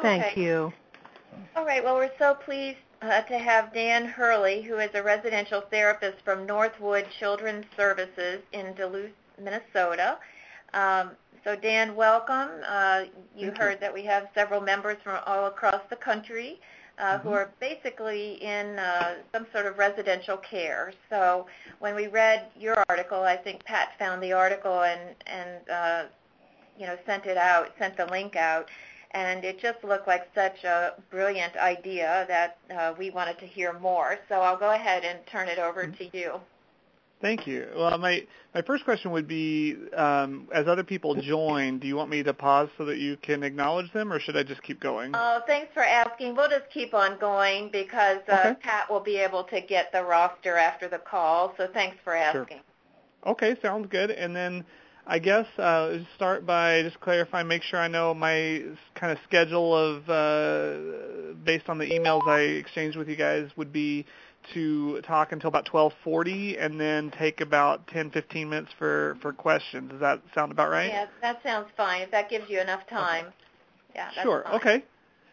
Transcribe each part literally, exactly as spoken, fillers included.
Thank Okay. you. All right. Well, we're so pleased uh, to have Dan Hurley, who is a residential therapist from Northwood Children's Services in Duluth, Minnesota. Um, so, Dan, welcome. Uh, you Thank heard you. that we have several members from all across the country uh, Mhm. who are basically in uh, some sort of residential care. So, when we read your article, I think Pat found the article and and uh, you know sent it out, sent the link out. And it just looked like such a brilliant idea that uh, we wanted to hear more. So I'll go ahead and turn it over Mhm. to you. Thank you. Well, my my first question would be, um, as other people join, do you want me to pause so that you can acknowledge them, or should I just keep going? Oh, thanks for asking. We'll just keep on going because uh, Okay. Pat will be able to get the roster after the call. So thanks for Sure. asking. Okay, sounds good. And then I guess uh, just start by just clarifying, make sure I know my kind of schedule of, uh, based on the emails I exchanged with you guys, would be to talk until about twelve forty and then take about ten, fifteen minutes for, for questions. Does that sound about right? Yeah, that sounds fine. If that gives you enough time. Okay. Yeah, that's Sure. fine. Okay.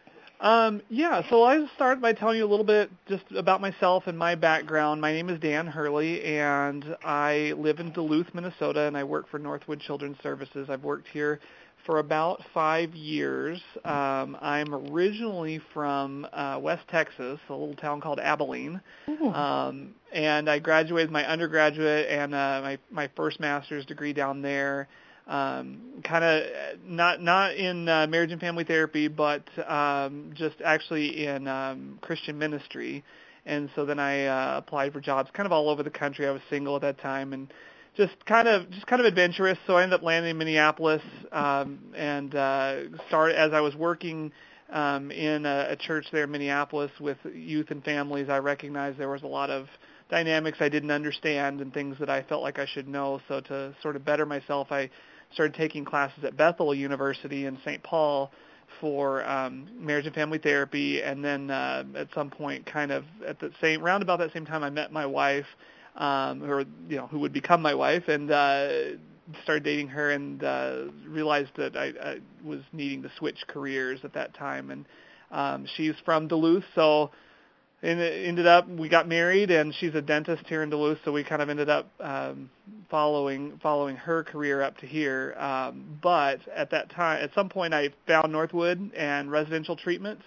Um, yeah, so I'll start by telling you a little bit just about myself and my background. My name is Dan Hurley, and I live in Duluth, Minnesota, and I work for Northwood Children's Services. I've worked here for about five years. Um, I'm originally from uh, West Texas, a little town called Abilene, um, and I graduated my undergraduate and uh, my, my first master's degree down there. Um, kind of not not in uh, marriage and family therapy, but um, just actually in um, Christian ministry. And so then I uh, applied for jobs kind of all over the country. I was single at that time and just kind of just kind of adventurous. So I ended up landing in Minneapolis um, and uh, started as I was working um, in a, a church there in Minneapolis with youth and families. I recognized there was a lot of dynamics I didn't understand and things that I felt like I should know. So to sort of better myself, I started taking classes at Bethel University in Saint Paul for um, marriage and family therapy, and then uh, at some point, kind of at the same round about that same time, I met my wife, um, or you know, who would become my wife, and uh, started dating her, and uh, realized that I, I was needing to switch careers at that time, and um, she's from Duluth, so. And it ended up, we got married, and she's a dentist here in Duluth, so we kind of ended up um, following following her career up to here. Um, but at that time, at some point, I found Northwood and residential treatments,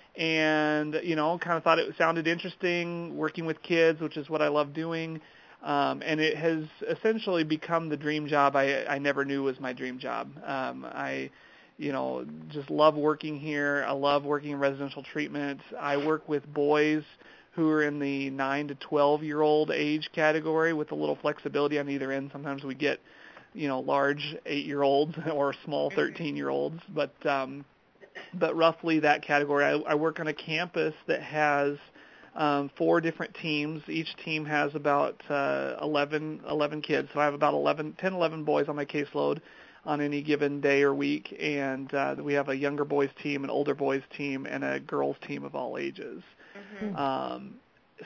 and you know, kind of thought it sounded interesting, working with kids, which is what I love doing. Um, and it has essentially become the dream job I, I never knew was my dream job. Um, I you know, just love working here. I love working in residential treatment. I work with boys who are in the nine to twelve year old age category with a little flexibility on either end. Sometimes we get, you know, large eight year olds or small thirteen year olds, but um, but roughly that category. I, I work on a campus that has um, four different teams. Each team has about uh, eleven, eleven kids. So I have about eleven, ten, eleven boys on my caseload on any given day or week, and uh, we have a younger boys team, an older boys team, and a girls team of all ages. Mm-hmm. Um,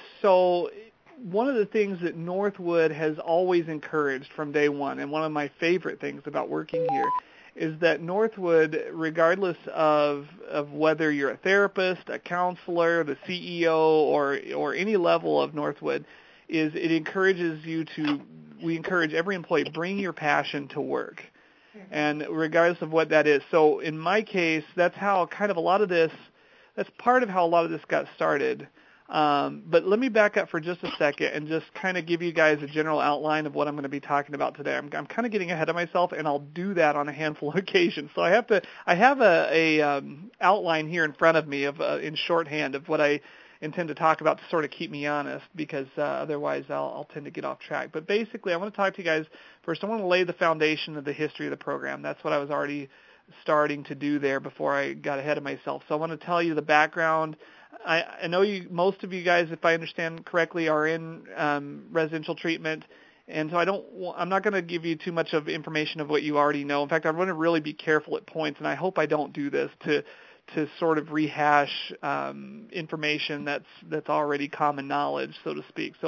so one of the things that Northwood has always encouraged from day one, and one of my favorite things about working here, is that Northwood, regardless of of whether you're a therapist, a counselor, the C E O, or or any level of Northwood, is it encourages you to, we encourage every employee, bring your passion to work. And regardless of what that is. So in my case, that's how kind of a lot of this, that's part of how a lot of this got started. Um, but let me back up for just a second and just kind of give you guys a general outline of what I'm going to be talking about today. I'm, I'm kind of getting ahead of myself, and I'll do that on a handful of occasions. So I have to, I have a, a um, outline here in front of me of uh, in shorthand of what I intend to talk about to sort of keep me honest, because uh, otherwise I'll, I'll tend to get off track. But basically, I want to talk to you guys first. I want to lay the foundation of the history of the program. That's what I was already starting to do there before I got ahead of myself. So I want to tell you the background. I, I know you, most of you guys, if I understand correctly, are in um, residential treatment, and so I don't. I'm not going to give you too much of information of what you already know. In fact, I'm going to really be careful at points, and I hope I don't do this to to sort of rehash um, information that's that's already common knowledge, so to speak. So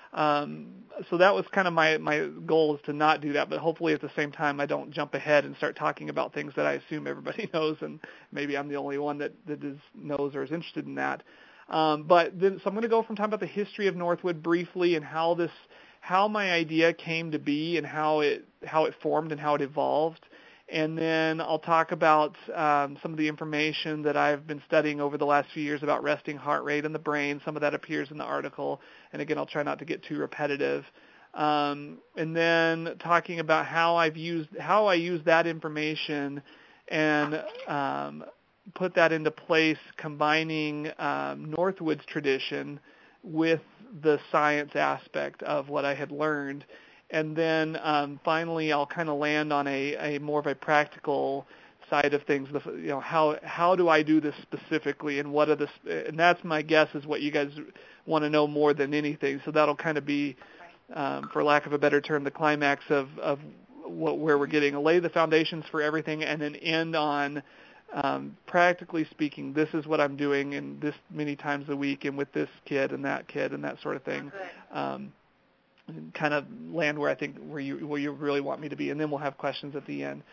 Um, so that was kind of my, my goal, is to not do that, but hopefully at the same time I don't jump ahead and start talking about things that I assume everybody knows, and maybe I'm the only one that, that is, knows or is interested in that. Um, but then, so I'm going to go from talking about the history of Northwood briefly and how this, how my idea came to be and how it, how it formed and how it evolved. And then I'll talk about um, some of the information that I've been studying over the last few years about resting heart rate in the brain. Some of that appears in the article. And again, I'll try not to get too repetitive. Um, and then talking about how I've used, how I use that information and um, put that into place, combining um, Northwood's tradition with the science aspect of what I had learned. And then um, finally, I'll kind of land on a, a more of a practical side of things. The, you know, how how do I do this specifically, and what are the and that's my guess is what you guys want to know more than anything. So that'll kind of be, um, for lack of a better term, the climax of of what, where we're getting. Lay the foundations for everything, and then end on, um, practically speaking, this is what I'm doing, and this many times a week, and with this kid and that kid and that sort of thing. Um, kind of land where I think where you where you really want me to be, and then we'll have questions at the end.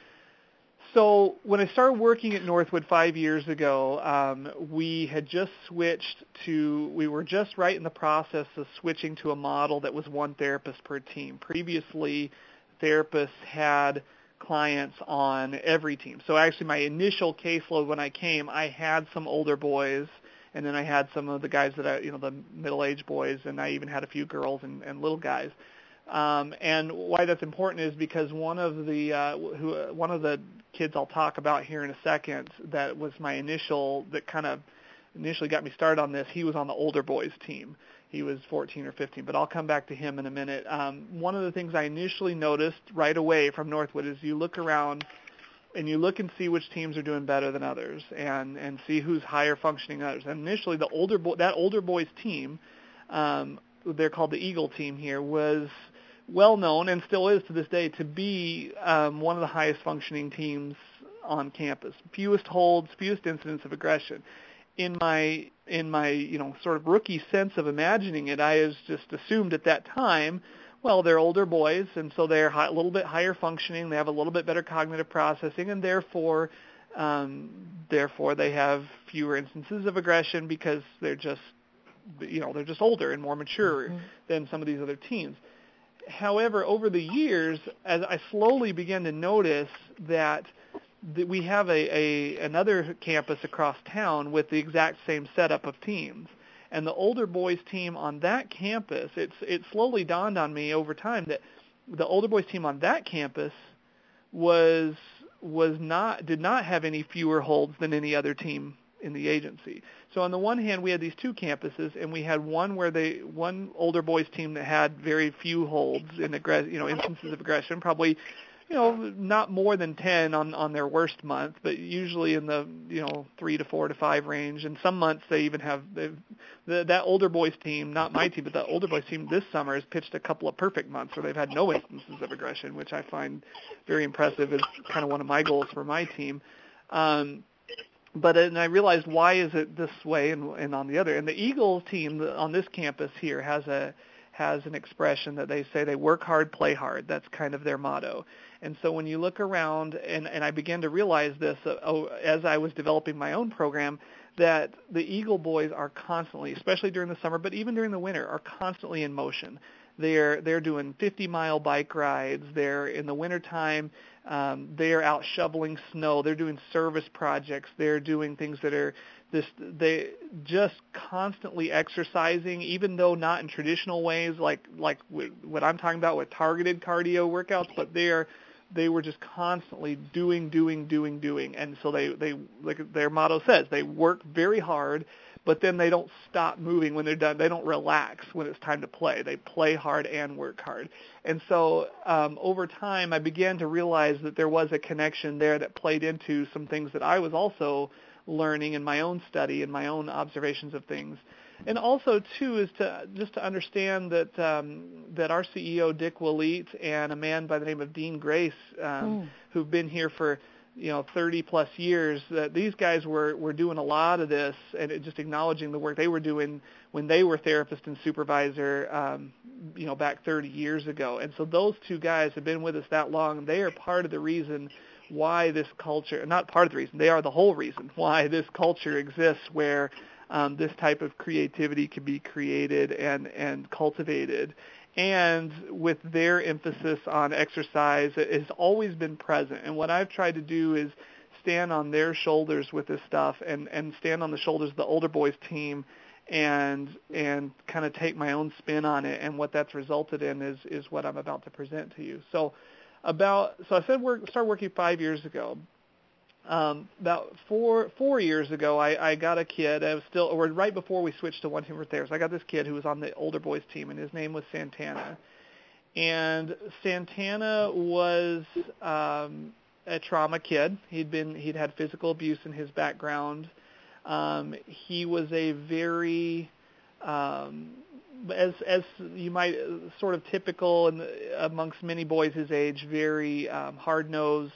So when I started working at Northwood five years ago, um, we had just switched to, we were just right in the process of switching to a model that was one therapist per team. Previously, therapists had clients on every team. So actually my initial caseload when I came, I had some older boys, and then I had some of the guys that I, you know, the middle-aged boys, and I even had a few girls and, and little guys. Um, and why that's important is because one of the uh, who uh, one of the kids I'll talk about here in a second that was my initial, that kind of initially got me started on this. He was on the older boys team. He was fourteen or fifteen, but I'll come back to him in a minute. Um, one of the things I initially noticed right away from Northwood is you look around and you look and see which teams are doing better than others, and, and see who's higher functioning than others. And initially, the older bo- that older boys team, um, they're called the Eagle team here, was well known and still is to this day to be um, one of the highest functioning teams on campus. Fewest holds, fewest incidents of aggression. In my in my you know sort of rookie sense of imagining it, I was just assumed at that time, well, they're older boys, and so they're high, a little bit higher functioning. They have a little bit better cognitive processing, and therefore, um, therefore they have fewer instances of aggression because they're just, you know, they're just older and more mature mm-hmm. than some of these other teams. However, over the years, as I slowly began to notice that that we have a, a another campus across town with the exact same setup of teams. And the older boys team on that campus, it's it slowly dawned on me over time that the older boys team on that campus was was not did not have any fewer holds than any other team in the agency. So on the one hand, we had these two campuses, and we had one where they one older boys team that had very few holds in aggress- you know instances of aggression, probably you know not more than ten on on their worst month, but usually in the you know three to four to five range. And some months they even have they've, the, that older boys team, not my team, but the older boys team this summer has pitched a couple of perfect months where they've had no instances of aggression, which I find very impressive. Is kind of one of my goals for my team. Um, But and I realized, why is it this way and, and on the other? And the Eagles team on this campus here has a has an expression that they say they work hard, play hard. That's kind of their motto. And so when you look around, and, and I began to realize this uh, oh, as I was developing my own program, that the Eagle boys are constantly, especially during the summer, but even during the winter, are constantly in motion. They're they're doing fifty-mile bike rides. They're in the wintertime. Um, they're out shoveling snow. They're doing service projects. They're doing things that are this. They just constantly exercising, even though not in traditional ways like like what I'm talking about with targeted cardio workouts. But they're they were just constantly doing, doing, doing, doing. And so they they like their motto says, they work very hard, but then they don't stop moving when they're done. They don't relax when it's time to play. They play hard and work hard. And so um, over time, I began to realize that there was a connection there that played into some things that I was also learning in my own study and my own observations of things. And also, too, is to just to understand that um, that our C E O, Dick Willete, and a man by the name of Dean Grace, um, mm. who've been here for you know, thirty plus years, that these guys were, were doing a lot of this and it, just acknowledging the work they were doing when they were therapist and supervisor, um, you know, back thirty years ago. And so those two guys have been with us that long. They are part of the reason why this culture, not part of the reason, they are the whole reason why this culture exists, where um, this type of creativity can be created and, and cultivated. And with their emphasis on exercise, it has always been present. And what I've tried to do is stand on their shoulders with this stuff and, and stand on the shoulders of the older boys team and and kind of take my own spin on it. And what that's resulted in is, is what I'm about to present to you. So about so I said we started working five years ago. Um, about four four years ago, I, I got a kid. I was still, or right before we switched to one team for therapists, I got this kid who was on the older boys team, and his name was Santana. And Santana was um, a trauma kid. He'd been he'd had physical abuse in his background. Um, he was a very um, as as you might sort of typical in the, amongst many boys his age, very um, hard-nosed,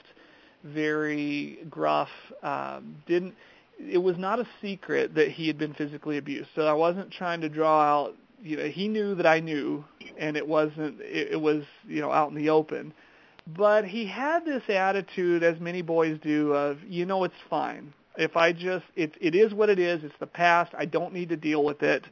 very gruff. Um, didn't it was not a secret that he had been physically abused. So I wasn't trying to draw out. You know, he knew that I knew, and it wasn't. It, it was you know out in the open. But he had this attitude, as many boys do, of you know it's fine. If I just it it is what it is. It's the past. I don't need to deal with it.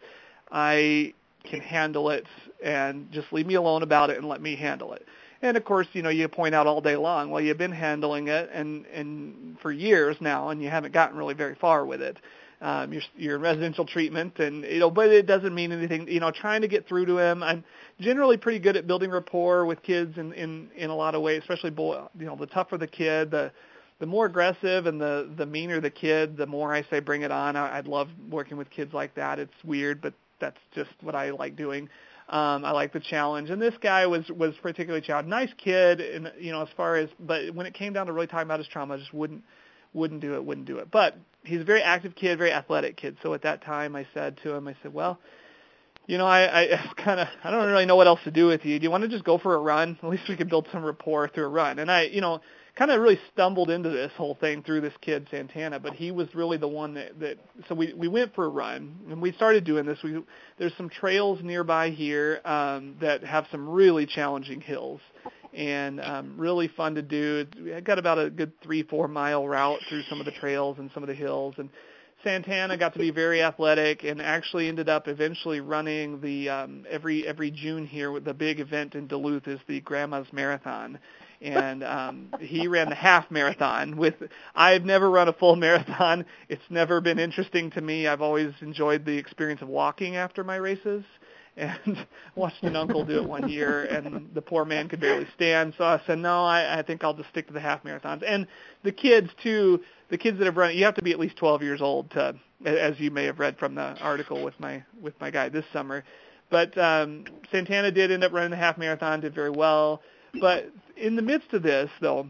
I can handle it, and just leave me alone about it and let me handle it. And of course, you know, you point out all day long, well, you've been handling it and, and for years now, and you haven't gotten really very far with it. Um, you're, you're in residential treatment, and you know, but it doesn't mean anything. You know, trying to get through to him. I'm generally pretty good at building rapport with kids in in, in a lot of ways, especially boy. You know, the tougher the kid, the the more aggressive and the the meaner the kid, the more I say, bring it on. I, I'd love working with kids like that. It's weird, but that's just what I like doing. Um, I like the challenge, and this guy was was particularly challenged. Nice kid, and you know, as far as, but when it came down to really talking about his trauma, I just wouldn't wouldn't do it, wouldn't do it. But he's a very active kid, very athletic kid. So at that time, I said to him, I said, well, you know, I, I kind of I don't really know what else to do with you. Do you want to just go for a run? At least we could build some rapport through a run. And I, you know, kind of really stumbled into this whole thing through this kid Santana, but he was really the one that, that so we we went for a run, and we started doing this. We there's some trails nearby here um, that have some really challenging hills, and um, really fun to do. We got about a good three four mile route through some of the trails and some of the hills, and Santana got to be very athletic and actually ended up eventually running the um, every every June here. The big event in Duluth is the Grandma's Marathon. And um, he ran the half marathon. With I've never run a full marathon. It's never been interesting to me. I've always enjoyed the experience of walking after my races. And watched an uncle do it one year, and the poor man could barely stand. So I said, no, I, I think I'll just stick to the half marathons. And the kids too. The kids that have run it, you have to be at least twelve years old to, as you may have read from the article with my with my guy this summer. But um, Santana did end up running the half marathon, did very well. But in the midst of this, though,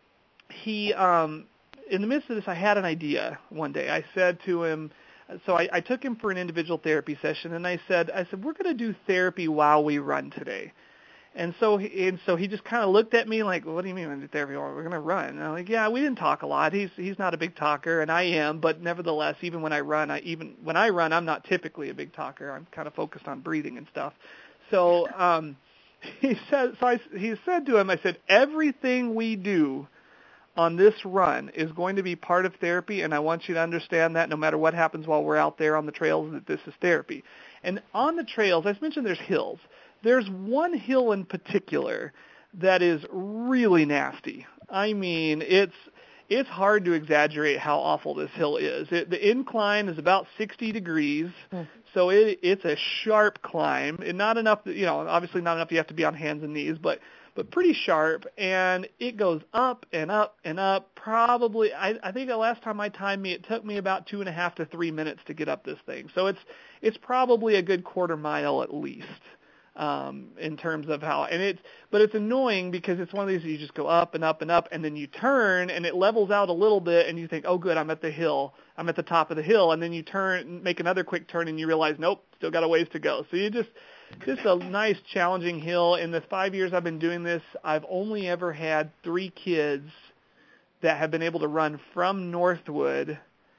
he, um, in the midst of this, I had an idea one day. I said to him, so I, I took him for an individual therapy session, and I said, I said, we're going to do therapy while we run today. And so, he, and so he just kind of looked at me like, what do you mean we're going to do therapy while we're going to run? And I'm like, yeah, we didn't talk a lot. He's he's not a big talker, and I am, but nevertheless, even when I run, I even when I run, I'm not typically a big talker. I'm kind of focused on breathing and stuff. So. um He said, so I, he said to him, I said, everything we do on this run is going to be part of therapy, and I want you to understand that no matter what happens while we're out there on the trails, that this is therapy. And on the trails, as mentioned, there's hills. There's one hill in particular that is really nasty. I mean, it's it's hard to exaggerate how awful this hill is. It, the incline is about sixty degrees. Mm. So it, it's a sharp climb, and not enough, you know, obviously not enough you have to be on hands and knees, but but pretty sharp, and it goes up and up and up. Probably, I, I think the last time I timed me, it took me about two and a half to three minutes to get up this thing. So it's it's probably a good quarter mile at least. Um, in terms of how, and it's, but it's annoying because it's one of these you just go up and up and up, and then you turn, and it levels out a little bit, and you think, oh, good, I'm at the hill, I'm at the top of the hill, and then you turn, make another quick turn, and you realize, nope, still got a ways to go. So you just, just a nice, challenging hill. In the five years I've been doing this, I've only ever had three kids that have been able to run from Northwood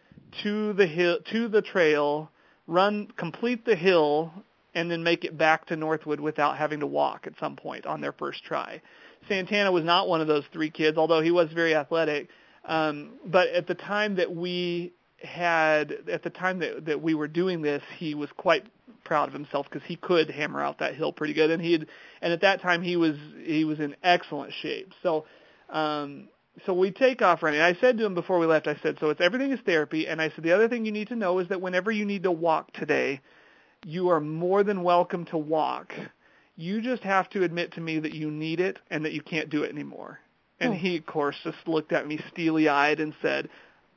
to the hill, to the trail, run, complete the hill, and then make it back to Northwood without having to walk at some point on their first try. Santana was not one of those three kids, although he was very athletic. Um, but at the time that we had, at the time that, that we were doing this, he was quite proud of himself because he could hammer out that hill pretty good, and he had, and at that time he was he was in excellent shape. So, um, so we take off running. I said to him before we left, I said, so it's everything is therapy, and I said the other thing you need to know is that whenever you need to walk today, you are more than welcome to walk. You just have to admit to me that you need it and that you can't do it anymore. And Hmm. he, of course, just looked at me steely-eyed and said,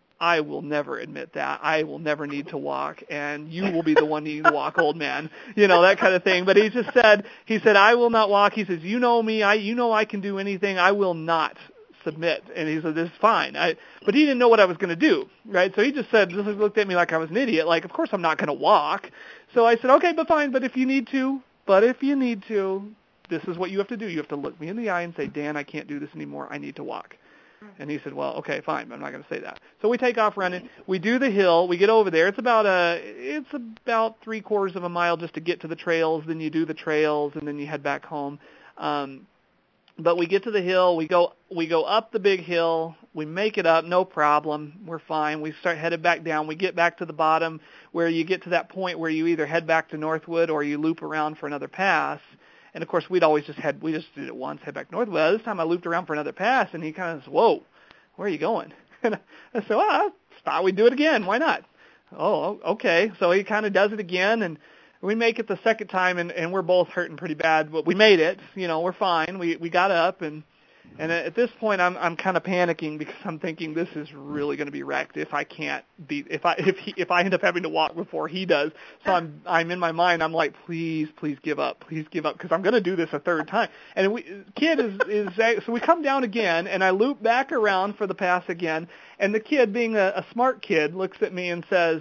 I will never admit that. I will never need to walk, and you will be the one needing to walk, old man. You know, that kind of thing. But he just said, he said, I will not walk. He says, you know me. I, you know I can do anything. I will not submit. And he said, this is fine. I, but he didn't know what I was going to do, right? So he just said, just looked at me like I was an idiot. Like, of course I'm not going to walk. So I said, okay, but fine. But if you need to, but if you need to, this is what you have to do. You have to look me in the eye and say, Dan, I can't do this anymore. I need to walk. And he said, well, okay, fine. I'm not going to say that. So we take off running. We do the hill. We get over there. It's about a, it's about three quarters of a mile just to get to the trails. Then you do the trails, and then you head back home. Um, but we get to the hill. We go, we go up the big hill. We make it up, no problem. We're fine. We start headed back down. We get back to the bottom where you get to that point where you either head back to Northwood or you loop around for another pass. And, of course, we'd always just had, we just did it once, head back north. Well, this time I looped around for another pass, and he kind of said, whoa, where are you going? And I said, well, I thought we'd do it again. Why not? Oh, okay. So he kind of does it again, and we make it the second time, and, and we're both hurting pretty bad. But we made it. You know, we're fine. We we got up, and and at this point, I'm I'm kind of panicking because I'm thinking this is really going to be wrecked if I can't beat if I if he if I end up having to walk before he does. So I'm I'm in my mind I'm like, please please give up, please give up, because I'm going to do this a third time. And we kid is is so we come down again, and I loop back around for the pass again, and the kid, being a, a smart kid, looks at me and says,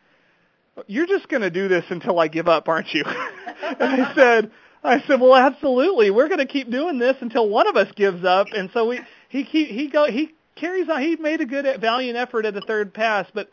"You're just going to do this until I give up, aren't you?" And I said. I said, well, absolutely. We're going to keep doing this until one of us gives up. And so we, he, he, he go, he carries on. He made a good, valiant effort at the third pass, but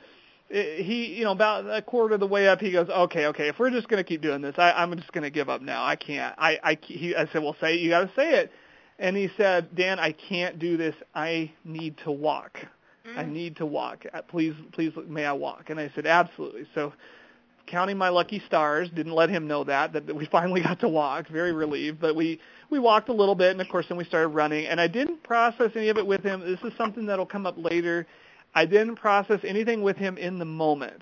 he, you know, about a quarter of the way up, he goes, okay, okay, if we're just going to keep doing this, I, I'm just going to give up now. I can't. I, I, he, I said, well, say it. You got to say it. And he said, Dan, I can't do this. I need to walk. Mm. I need to walk. Please, please, may I walk? And I said, absolutely. So, counting my lucky stars, didn't let him know that, that we finally got to walk, very relieved. But we, we walked a little bit, and, of course, then we started running. And I didn't process any of it with him. This is something that will come up later. I didn't process anything with him in the moment.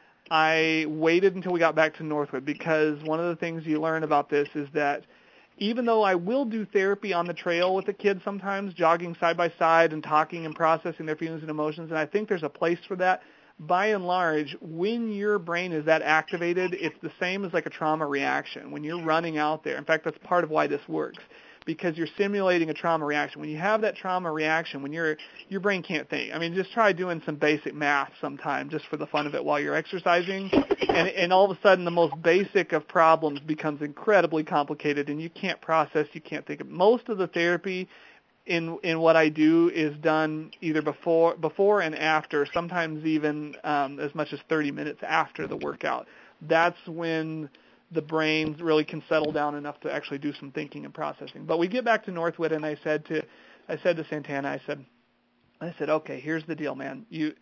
I waited until we got back to Northwood, because one of the things you learn about this is that even though I will do therapy on the trail with the kids sometimes, jogging side by side and talking and processing their feelings and emotions, and I think there's a place for that, by and large, when your brain is that activated, it's the same as like a trauma reaction. When you're running out there, in fact, that's part of why this works, because you're simulating a trauma reaction. When you have that trauma reaction, when your your brain can't think. I mean, just try doing some basic math sometime just for the fun of it while you're exercising, and, and all of a sudden the most basic of problems becomes incredibly complicated, and you can't process, you can't think of. Most of the therapy in in what I do is done either before before and after, sometimes even um, as much as thirty minutes after the workout. That's when the brain really can settle down enough to actually do some thinking and processing. But we get back to Northwood, and I said to I said to Santana, I said I said, okay, here's the deal, man. You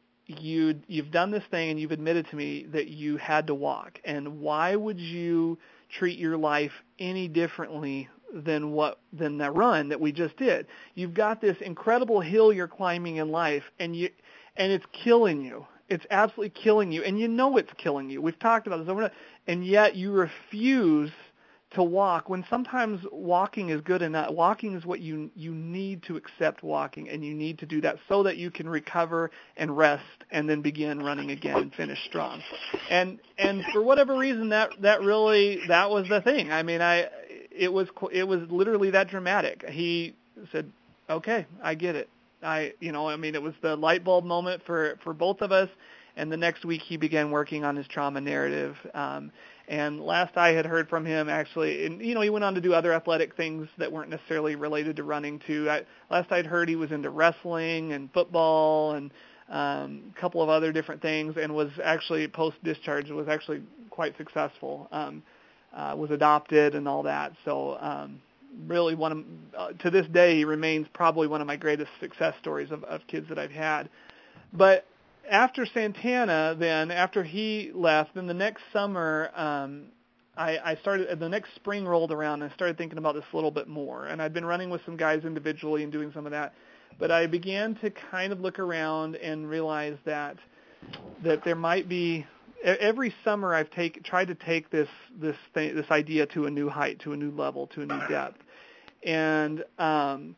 you you've done this thing, and you've admitted to me that you had to walk. And why would you treat your life any differently than what than that run that we just did? You've got this incredible hill you're climbing in life, and you and it's killing you. It's absolutely killing you, and you know it's killing you. We've talked about this over and over, and yet you refuse to walk when sometimes walking is good enough. Walking is what you you need to accept walking, and you need to do that so that you can recover and rest and then begin running again and finish strong. And and for whatever reason, that that really that was the thing. I mean, I it was it was literally that dramatic. He said, "Okay, I get it." I you know, I mean, it was the light bulb moment for for both of us. And the next week he began working on his trauma narrative. Um, and last I had heard from him, actually, and you know, he went on to do other athletic things that weren't necessarily related to running too. I, last I'd heard he was into wrestling and football and um, a couple of other different things, and was actually post-discharge was actually quite successful. Um, uh, was adopted and all that. So um, really, one of, uh, to this day, he remains probably one of my greatest success stories of, of kids that I've had. But after Santana, then after he left, then the next summer, um, I, I started. The next spring rolled around, and I started thinking about this a little bit more. And I'd been running with some guys individually and doing some of that, but I began to kind of look around and realize that that there might be. Every summer, I've take, tried to take this this thing, this idea to a new height, to a new level, to a new depth, and um,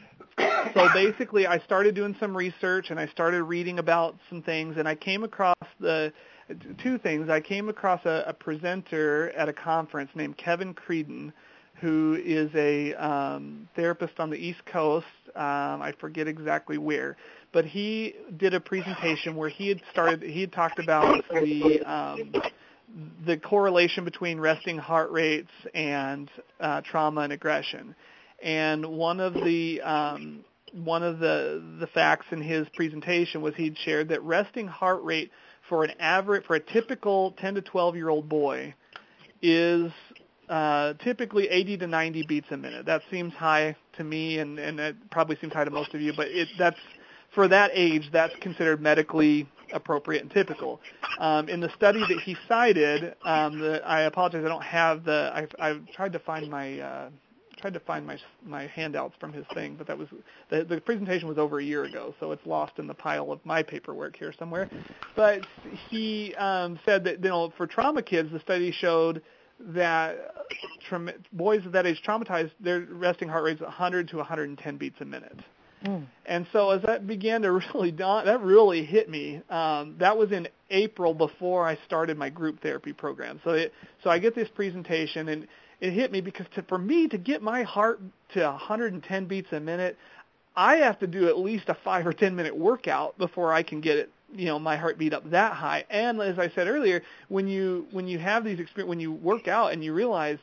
so basically, I started doing some research and I started reading about some things, and I came across the two things. I came across a, a presenter at a conference named Kevin Creedon, who is a um, therapist on the East Coast. Um, I forget exactly where, but he did a presentation where he had started. He had talked about the um, the correlation between resting heart rates and uh, trauma and aggression. And one of the um, one of the the facts in his presentation was he'd shared that resting heart rate for an average for a typical ten to twelve year old boy is uh, typically eighty to ninety beats a minute. That seems high to me, and and it probably seems high to most of you. But it that's for that age, that's considered medically appropriate and typical. Um, in the study that he cited, um, the, I apologize, I don't have the. I've, I've tried to find my. Uh, tried to find my my handouts from his thing, but that was the, the presentation was over a year ago, so it's lost in the pile of my paperwork here somewhere. But he um, said that, you know, for trauma kids, the study showed that tra- boys of that age traumatized, their resting heart rate is one hundred to one hundred ten beats a minute. Mm. And so as that began to really dawn, that really hit me. Um, that was in April before I started my group therapy program. So it, so I get this presentation, and it hit me because to, for me to get my heart to one hundred ten beats a minute, I have to do at least a five or ten minute workout before I can get it, you know, my heartbeat up that high. And as I said earlier, when you when you have these experience, when you work out and you realize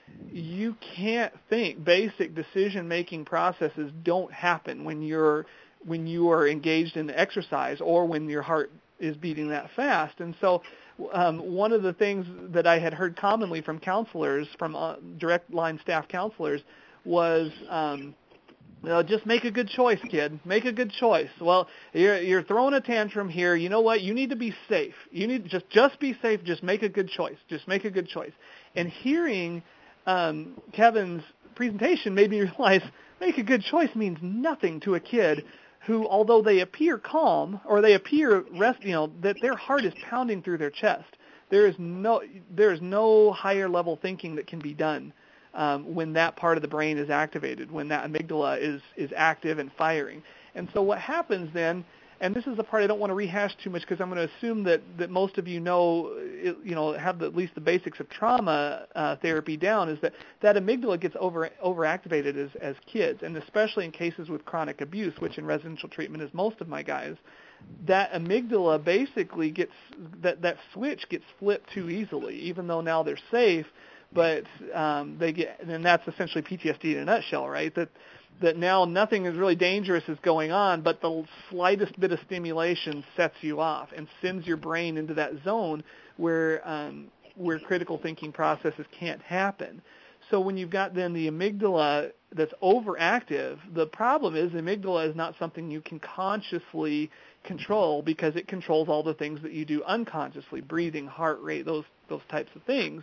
you can't think, basic decision making processes don't happen when you're when you are engaged in exercise or when your heart is beating that fast. And so Um, one of the things that I had heard commonly from counselors, from uh, direct line staff counselors, was, um, you know, just make a good choice, kid. Make a good choice. Well, you're you're throwing a tantrum here. You know what? You need to be safe. You need just just be safe. Just make a good choice. Just make a good choice. And hearing um, Kevin's presentation made me realize make a good choice means nothing to a kid who, although they appear calm or they appear rest, you know, that their heart is pounding through their chest. There is no, there is no higher level thinking that can be done um, when that part of the brain is activated, when that amygdala is is active and firing. And so what happens then, and this is the part I don't want to rehash too much because I'm going to assume that, that most of you know, you know, have the, at least the basics of trauma uh, therapy down, is that that amygdala gets over overactivated as, as kids, and especially in cases with chronic abuse, which in residential treatment is most of my guys, that amygdala basically gets, that, that switch gets flipped too easily, even though now they're safe, but um, they get, and that's essentially P T S D in a nutshell, right? That that now nothing is really dangerous is going on, but the slightest bit of stimulation sets you off and sends your brain into that zone where um, where critical thinking processes can't happen. So when you've got then the amygdala that's overactive, the problem is the amygdala is not something you can consciously control because it controls all the things that you do unconsciously, breathing, heart rate, those those types of things.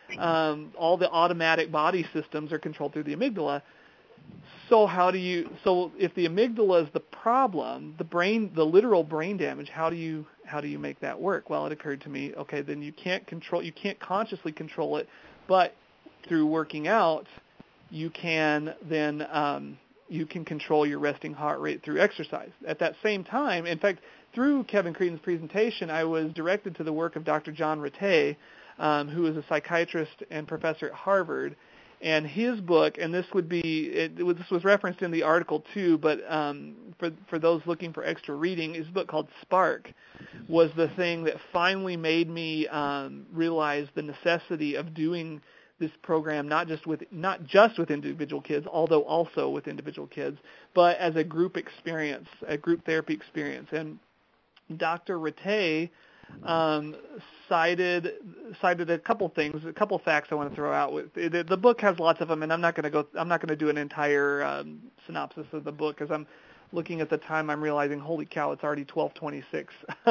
Um, all the automatic body systems are controlled through the amygdala. So how do you? So if the amygdala is the problem, the brain, the literal brain damage, how do you how do you make that work? Well, it occurred to me, okay, then you can't control, you can't consciously control it, but through working out, you can then um, you can control your resting heart rate through exercise. At that same time, in fact, through Kevin Creedon's presentation, I was directed to the work of Doctor John Ratey, um, who is a psychiatrist and professor at Harvard. And his book, and this would be, it, it was, this was referenced in the article too, but um, for for those looking for extra reading, his book called Spark was the thing that finally made me um, realize the necessity of doing this program not just with not just with individual kids, although also with individual kids, but as a group experience, a group therapy experience. And Doctor Rattay um, cited cited a couple things, a couple facts I want to throw out. With the, the book has lots of them, and I'm not going to go. I'm not going to do an entire um, synopsis of the book because I'm looking at the time. I'm realizing, holy cow, it's already twelve twenty-six.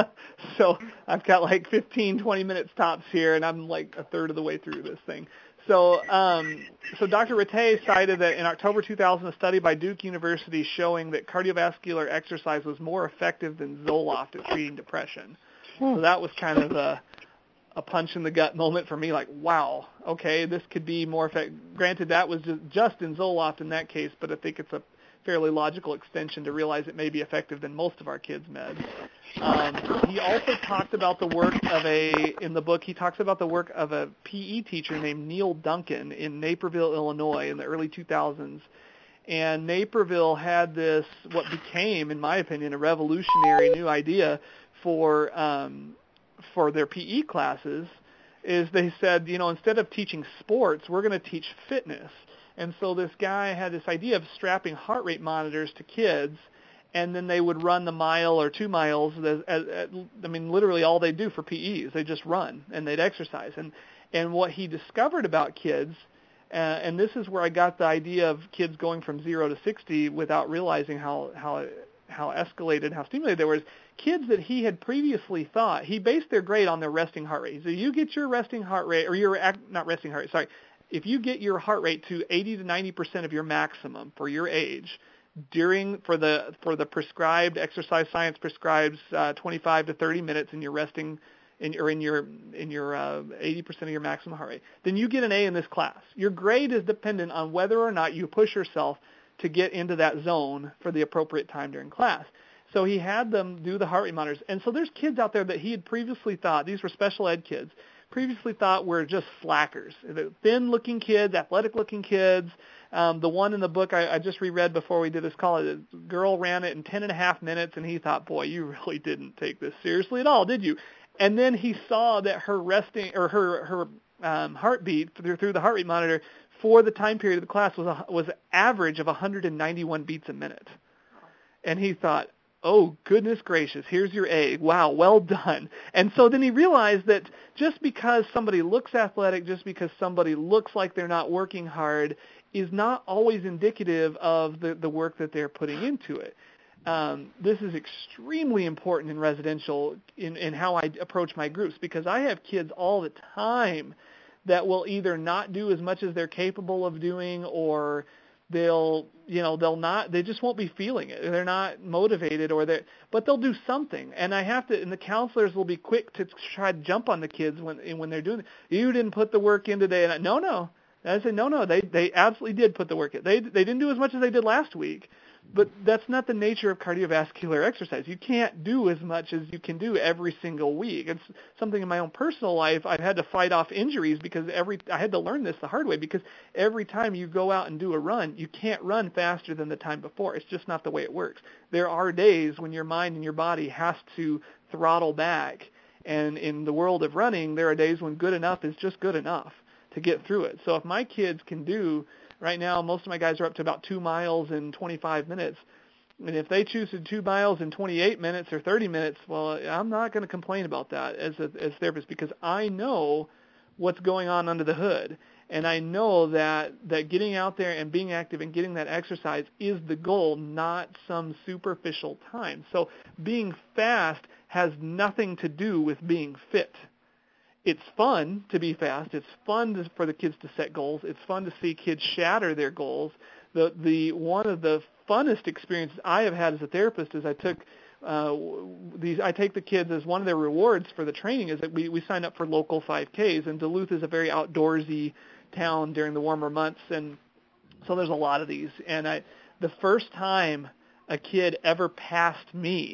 So I've got like fifteen, twenty minutes tops here, and I'm like a third of the way through this thing. So, um, so Doctor Rattay cited that in October two thousand, a study by Duke University showing that cardiovascular exercise was more effective than Zoloft at treating depression. So that was kind of a, a punch in the gut moment for me, like, wow, okay, this could be more effective. Granted, that was just, just in Zoloft in that case, but I think it's a fairly logical extension to realize it may be effective than most of our kids' meds. Um, he also talked about the work of a, in the book, he talks about the work of a P E teacher named Neil Duncan in Naperville, Illinois in the early two thousands. And Naperville had this, what became, in my opinion, a revolutionary new idea for um, for their P E classes, is they said, you know, instead of teaching sports, we're going to teach fitness. And so this guy had this idea of strapping heart rate monitors to kids, and then they would run the mile or two miles. As, as, as, I mean, literally all they do for P E is they just run, and they'd exercise. And, and what he discovered about kids, uh, and this is where I got the idea of kids going from zero to sixty without realizing how, how, how escalated, how stimulated they were, is kids that he had previously thought, he based their grade on their resting heart rate. So you get your resting heart rate, or your, not resting heart rate, sorry, if you get your heart rate to eighty to ninety percent of your maximum for your age during for the for the prescribed exercise science prescribes uh, twenty-five to thirty minutes in your resting in or in your in your uh, eighty percent of your maximum heart rate, then you get an A in this class. Your grade is dependent on whether or not you push yourself to get into that zone for the appropriate time during class. So he had them do the heart rate monitors. And so there's kids out there that he had previously thought, these were special ed kids, previously thought were just slackers. Thin-looking kids, athletic-looking kids. Um, the one in the book I, I just reread before we did this call, the girl ran it in ten and a half minutes, and he thought, boy, you really didn't take this seriously at all, did you? And then he saw that her resting or her her um, heartbeat through, through the heart rate monitor for the time period of the class was a, was an average of one hundred ninety-one beats a minute. And he thought, oh, goodness gracious, here's your A. Wow, well done. And so then he realized that just because somebody looks athletic, just because somebody looks like they're not working hard, is not always indicative of the, the work that they're putting into it. Um, this is extremely important in residential in, in how I approach my groups, because I have kids all the time that will either not do as much as they're capable of doing, or they'll, you know, they'll not, they just won't be feeling it. They're not motivated, or they, but they'll do something. And I have to, and the counselors will be quick to try to jump on the kids when when they're doing it. You didn't put the work in today. And I, no, no. And I said, no, no, they they absolutely did put the work in. They they didn't do as much as they did last week. But that's not the nature of cardiovascular exercise. You can't do as much as you can do every single week. It's something in my own personal life. I've had to fight off injuries because every I had to learn this the hard way, because every time you go out and do a run, you can't run faster than the time before. It's just not the way it works. There are days when your mind and your body has to throttle back. And in the world of running, there are days when good enough is just good enough to get through it. So if my kids can do, right now, most of my guys are up to about two miles in twenty-five minutes. And if they choose to do two miles in twenty-eight minutes or thirty minutes, well, I'm not going to complain about that as a as a therapist, because I know what's going on under the hood. And I know that, that getting out there and being active and getting that exercise is the goal, not some superficial time. So being fast has nothing to do with being fit. It's fun to be fast. It's fun to, for the kids to set goals. It's fun to see kids shatter their goals. The the one of the funnest experiences I have had as a therapist is I took uh, these. I take the kids as one of their rewards for the training is that we we sign up for local five Ks, and Duluth is a very outdoorsy town during the warmer months, and so there's a lot of these. And I the first time a kid ever passed me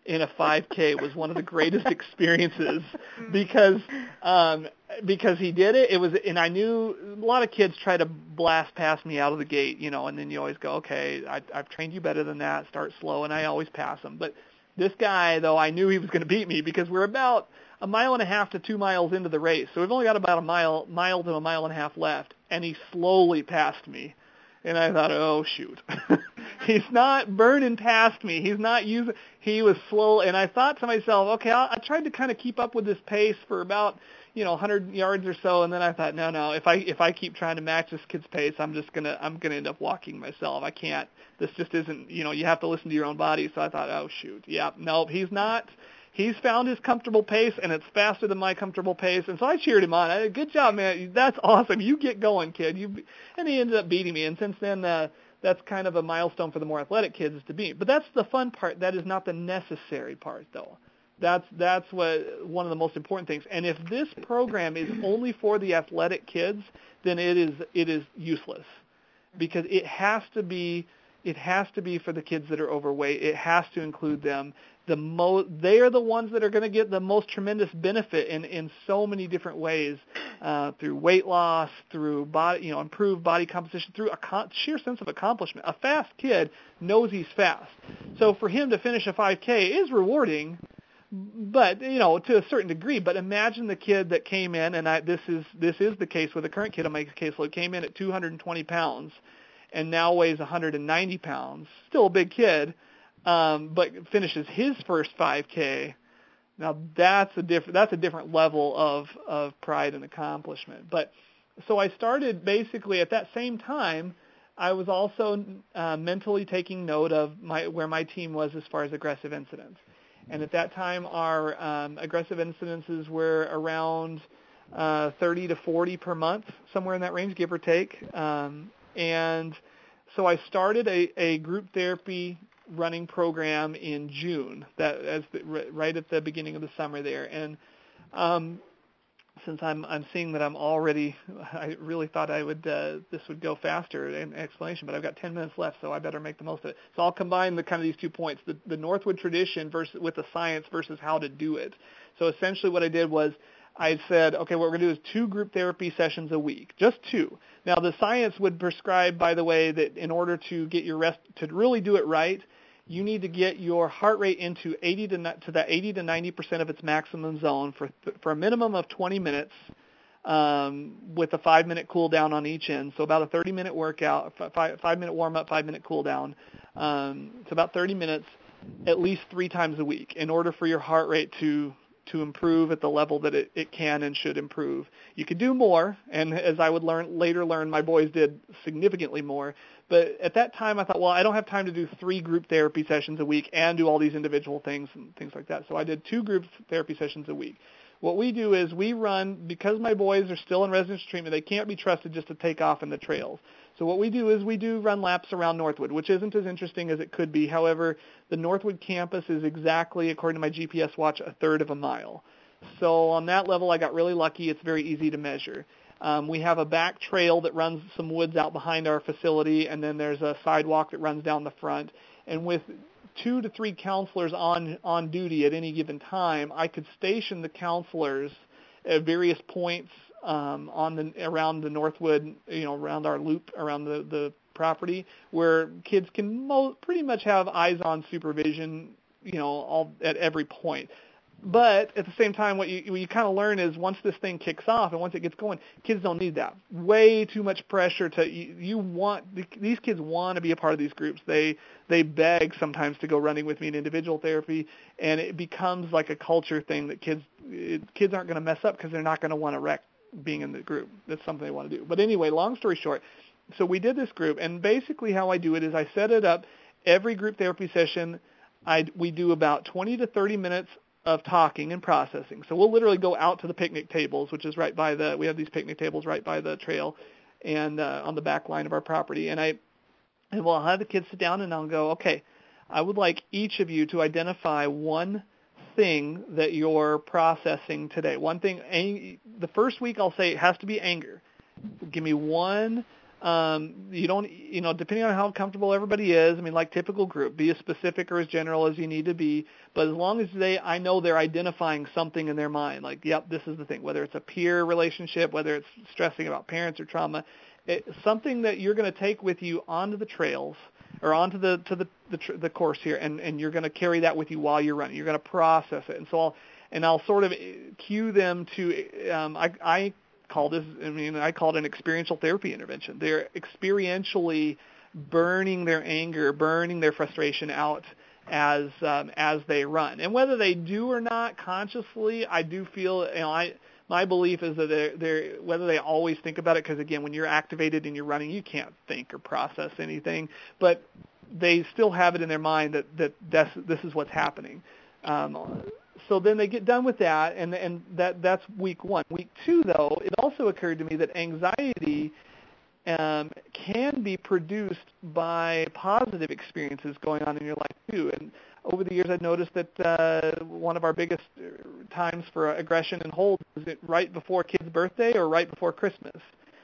in a five K was one of the greatest experiences because um, because he did it. It was, and I knew a lot of kids try to blast past me out of the gate, you know, and then you always go, okay, I, I've trained you better than that. Start slow, and I always pass them. But this guy, though, I knew he was going to beat me because we're about a mile and a half to two miles into the race, so we've only got about a mile, mile to a mile and a half left, and he slowly passed me. And I thought, oh, shoot. He's not burning past me. He's not using, he was slow. And I thought to myself, okay, I, I tried to kind of keep up with this pace for about, you know, one hundred yards or so. And then I thought, no, no, if I, if I keep trying to match this kid's pace, I'm just going to, I'm going to end up walking myself. I can't, this just isn't, you know, you have to listen to your own body. So I thought, oh, shoot. Yeah, no, he's not. He's found his comfortable pace, and it's faster than my comfortable pace. And so I cheered him on. I said, good job, man. That's awesome. You get going, kid. You, and he ended up beating me. And since then, uh, that's kind of a milestone for the more athletic kids to beat. But that's the fun part. That is not the necessary part, though. That's that's what one of the most important things. And if this program is only for the athletic kids, then it is it is useless, because it has to be it has to be for the kids that are overweight. It has to include them. The mo- they are the ones that are going to get the most tremendous benefit in, in so many different ways, uh, through weight loss, through body, you know, improved body composition, through a con- sheer sense of accomplishment. A fast kid knows he's fast, so for him to finish a five K is rewarding, but you know, to a certain degree. But imagine the kid that came in, and I, this is this is the case with the current kid on my caseload, came in at two hundred twenty pounds, and now weighs one hundred ninety pounds, still a big kid. Um, but finishes his first five K. Now that's a different that's a different level of of pride and accomplishment. But so I started basically at that same time. I was also uh, mentally taking note of my where my team was as far as aggressive incidents. And at that time, our um, aggressive incidences were around uh, thirty to forty per month, somewhere in that range, give or take. Um, and so I started a, a group therapy running program in June, that as the, right at the beginning of the summer there. And um, since I'm I'm seeing that I'm already, I really thought I would uh, this would go faster in explanation, but I've got ten minutes left, so I better make the most of it. So I'll combine the kind of these two points: the, the Northwood tradition versus with the science versus how to do it. So essentially, what I did was I said, okay, what we're going to do is two group therapy sessions a week, just two. Now, the science would prescribe, by the way, that in order to get your rest, to really do it right, you need to get your heart rate into eighty to to that eighty to ninety percent of its maximum zone for for a minimum of twenty minutes, um, with a five minute cool down on each end. So about a thirty minute workout, five, five minute warm up, five minute cool down. Um, it's about thirty minutes, at least three times a week, in order for your heart rate to to improve at the level that it, it can and should improve. You could do more, and as I would learn later learn, my boys did significantly more. But at that time, I thought, well, I don't have time to do three group therapy sessions a week and do all these individual things and things like that. So I did two group therapy sessions a week. What we do is we run, because my boys are still in residential treatment, they can't be trusted just to take off in the trails. So what we do is we do run laps around Northwood, which isn't as interesting as it could be. However, the Northwood campus is exactly, according to my G P S watch, a third of a mile. So on that level, I got really lucky. It's very easy to measure. Um, we have a back trail that runs some woods out behind our facility, and then there's a sidewalk that runs down the front. And with two to three counselors on on duty at any given time, I could station the counselors at various points um, on the around the Northwood, you know, around our loop around the the property, where kids can mo- pretty much have eyes-on supervision, you know, all at every point. But at the same time, what you what you kind of learn is once this thing kicks off and once it gets going, kids don't need that. Way too much pressure to you, you want these kids want to be a part of these groups. They they beg sometimes to go running with me in individual therapy, and it becomes like a culture thing that kids it, kids aren't going to mess up because they're not going to want to wreck being in the group. That's something they want to do. But anyway, long story short, so we did this group, and basically how I do it is I set it up every group therapy session. I we do about twenty to thirty minutes of talking and processing. So we'll literally go out to the picnic tables, which is right by the, we have these picnic tables right by the trail and uh, on the back line of our property. And I, and we'll have the kids sit down and I'll go, okay, I would like each of you to identify one thing that you're processing today. One thing, ang- the first week I'll say it has to be anger. Give me one Um, you don't, you know, depending on how comfortable everybody is, I mean, like typical group, be as specific or as general as you need to be. But as long as they, I know they're identifying something in their mind, like, yep, this is the thing, whether it's a peer relationship, whether it's stressing about parents or trauma, it, something that you're going to take with you onto the trails or onto the to the the, tr- the course here, and, and you're going to carry that with you while you're running. You're going to process it, and so I'll and I'll sort of cue them to. Um, I, I call this. I mean, I call it an experiential therapy intervention. They're experientially burning their anger, burning their frustration out as um, as they run, and whether they do or not consciously, I do feel. You know, I. My belief is that they're, they're, whether they always think about it, because again, when you're activated and you're running, you can't think or process anything, but they still have it in their mind that, that this, this is what's happening. Um, so then they get done with that, and, and that, that's week one. Week two, though, it also occurred to me that anxiety um, can be produced by positive experiences going on in your life, too. And over the years, I've noticed that uh, one of our biggest times for aggression and hold is it right before a kid's birthday or right before Christmas.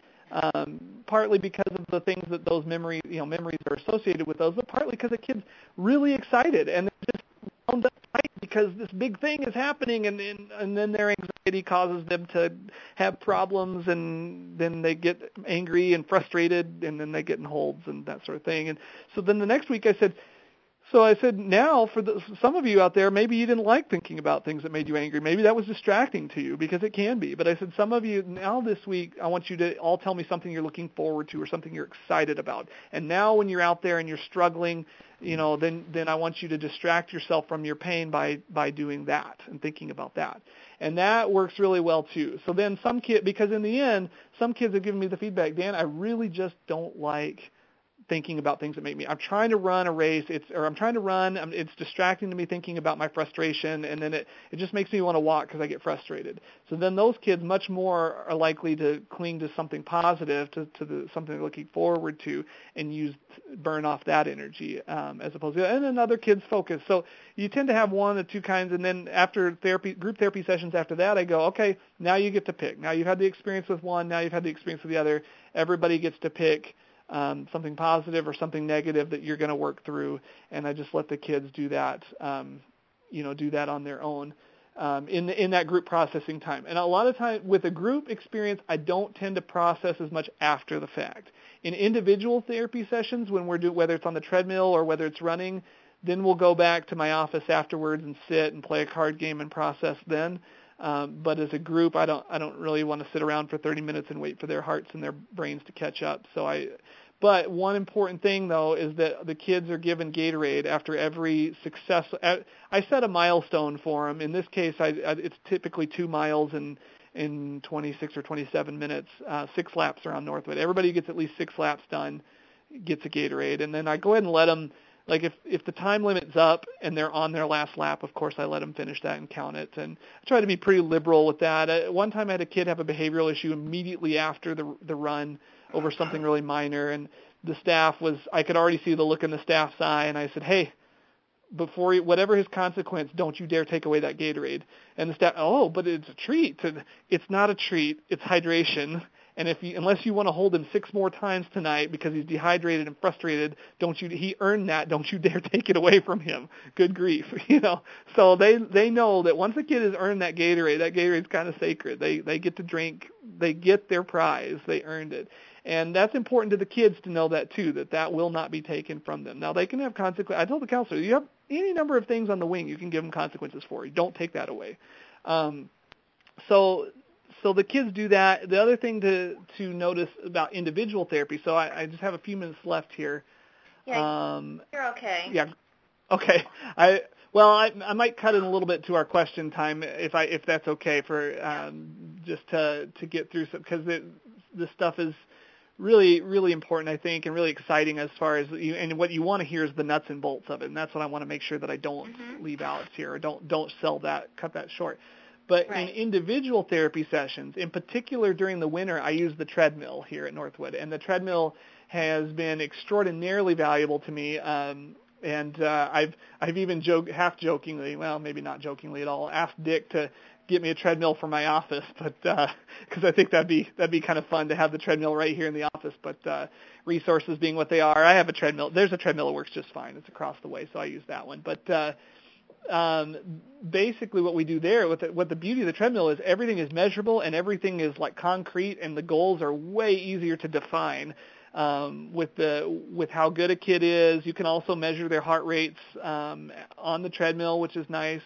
Um, partly because of the things that those memories, you know, memories are associated with those, but partly because the kid's really excited and they're just wound up tight because this big thing is happening, and, and and then their anxiety causes them to have problems, and then they get angry and frustrated, and then they get in holds and that sort of thing. And so then the next week I said, So I said, now for the, some of you out there, maybe you didn't like thinking about things that made you angry. Maybe that was distracting to you, because it can be. But I said, some of you, now this week, I want you to all tell me something you're looking forward to or something you're excited about. And now when you're out there and you're struggling, you know, then, then I want you to distract yourself from your pain by, by doing that and thinking about that. And that works really well, too. So then some kid, because in the end, some kids have given me the feedback, Dan, I really just don't like thinking about things that make me, I'm trying to run a race, it's, or I'm trying to run, I'm, it's distracting to me thinking about my frustration, and then it, it just makes me want to walk because I get frustrated. So then those kids much more are likely to cling to something positive, to, to the, something they're looking forward to, and use, burn off that energy, um, as opposed to, and then other kids focus. So you tend to have one or two kinds, and then after therapy, group therapy sessions after that, I go, okay, now you get to pick. Now you've had the experience with one, now you've had the experience with the other. Everybody gets to pick Um, something positive or something negative that you're going to work through, and I just let the kids do that, um, you know, do that on their own um, in the, in that group processing time. And a lot of time with a group experience, I don't tend to process as much after the fact. In individual therapy sessions, when we're do whether it's on the treadmill or whether it's running, then we'll go back to my office afterwards and sit and play a card game and process then. Um, but as a group, I don't I don't really want to sit around for thirty minutes and wait for their hearts and their brains to catch up. So I, but one important thing though is that the kids are given Gatorade after every success. I set a milestone for them. In this case, I, I, it's typically two miles in in twenty-six or twenty-seven minutes, uh, six laps around Northwood. Everybody gets at least six laps done, gets a Gatorade, and then I go ahead and let them. Like if, if the time limit's up and they're on their last lap, of course I let them finish that and count it. And I try to be pretty liberal with that. Uh, one time I had a kid have a behavioral issue immediately after the the run over something really minor, and the staff was, I could already see the look in the staff's eye, and I said, hey, before he, whatever his consequence, don't you dare take away that Gatorade. And the staff, oh, but it's a treat. It's not a treat. It's hydration. And if you, unless you want to hold him six more times tonight because he's dehydrated and frustrated, don't you? He earned that. Don't you dare take it away from him. Good grief, you know. So they they know that once a kid has earned that Gatorade, that Gatorade's kind of sacred. They they get to drink. They get their prize. They earned it. And that's important to the kids to know that too, that that will not be taken from them. Now they can have consequences. I told the counselor, you have any number of things on the wing you can give them consequences for. You don't take that away. Um, so. So the kids do that. The other thing to, to notice about individual therapy, so I, I just have a few minutes left here. Yeah, um, you're okay. Yeah, okay. I well, I, I might cut in a little bit to our question time if I if that's okay for um, just to to get through some, because this stuff is really really important, I think, and really exciting as far as you, and what you want to hear is the nuts and bolts of it, and that's what I want to make sure that I don't mm-hmm. leave out here, or don't don't sell that, cut that short. But right. in individual therapy sessions, in particular during the winter, I use the treadmill here at Northwood, and the treadmill has been extraordinarily valuable to me. Um, And uh, I've I've even joke half jokingly, well, maybe not jokingly at all, asked Dick to get me a treadmill for my office, but because uh, I think that'd be that'd be kind of fun to have the treadmill right here in the office. But uh, resources being what they are, I have a treadmill. There's a treadmill that works just fine. It's across the way, so I use that one. But uh, um, basically, what we do there, what the, what the beauty of the treadmill is, everything is measurable and everything is like concrete, and the goals are way easier to define. Um, with the with how good a kid is, you can also measure their heart rates um, on the treadmill, which is nice.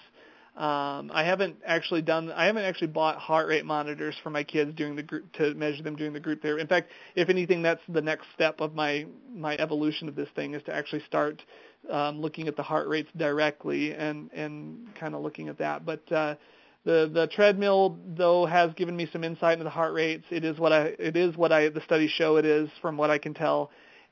Um, I haven't actually done. I haven't actually bought heart rate monitors for my kids during the group to measure them during the group therapy. In fact, if anything, that's the next step of my my evolution of this thing, is to actually start um, looking at the heart rates directly and and kind of looking at that. But uh, The the treadmill, though, has given me some insight into the heart rates. It is what I it is what I the studies show it is, from what I can tell.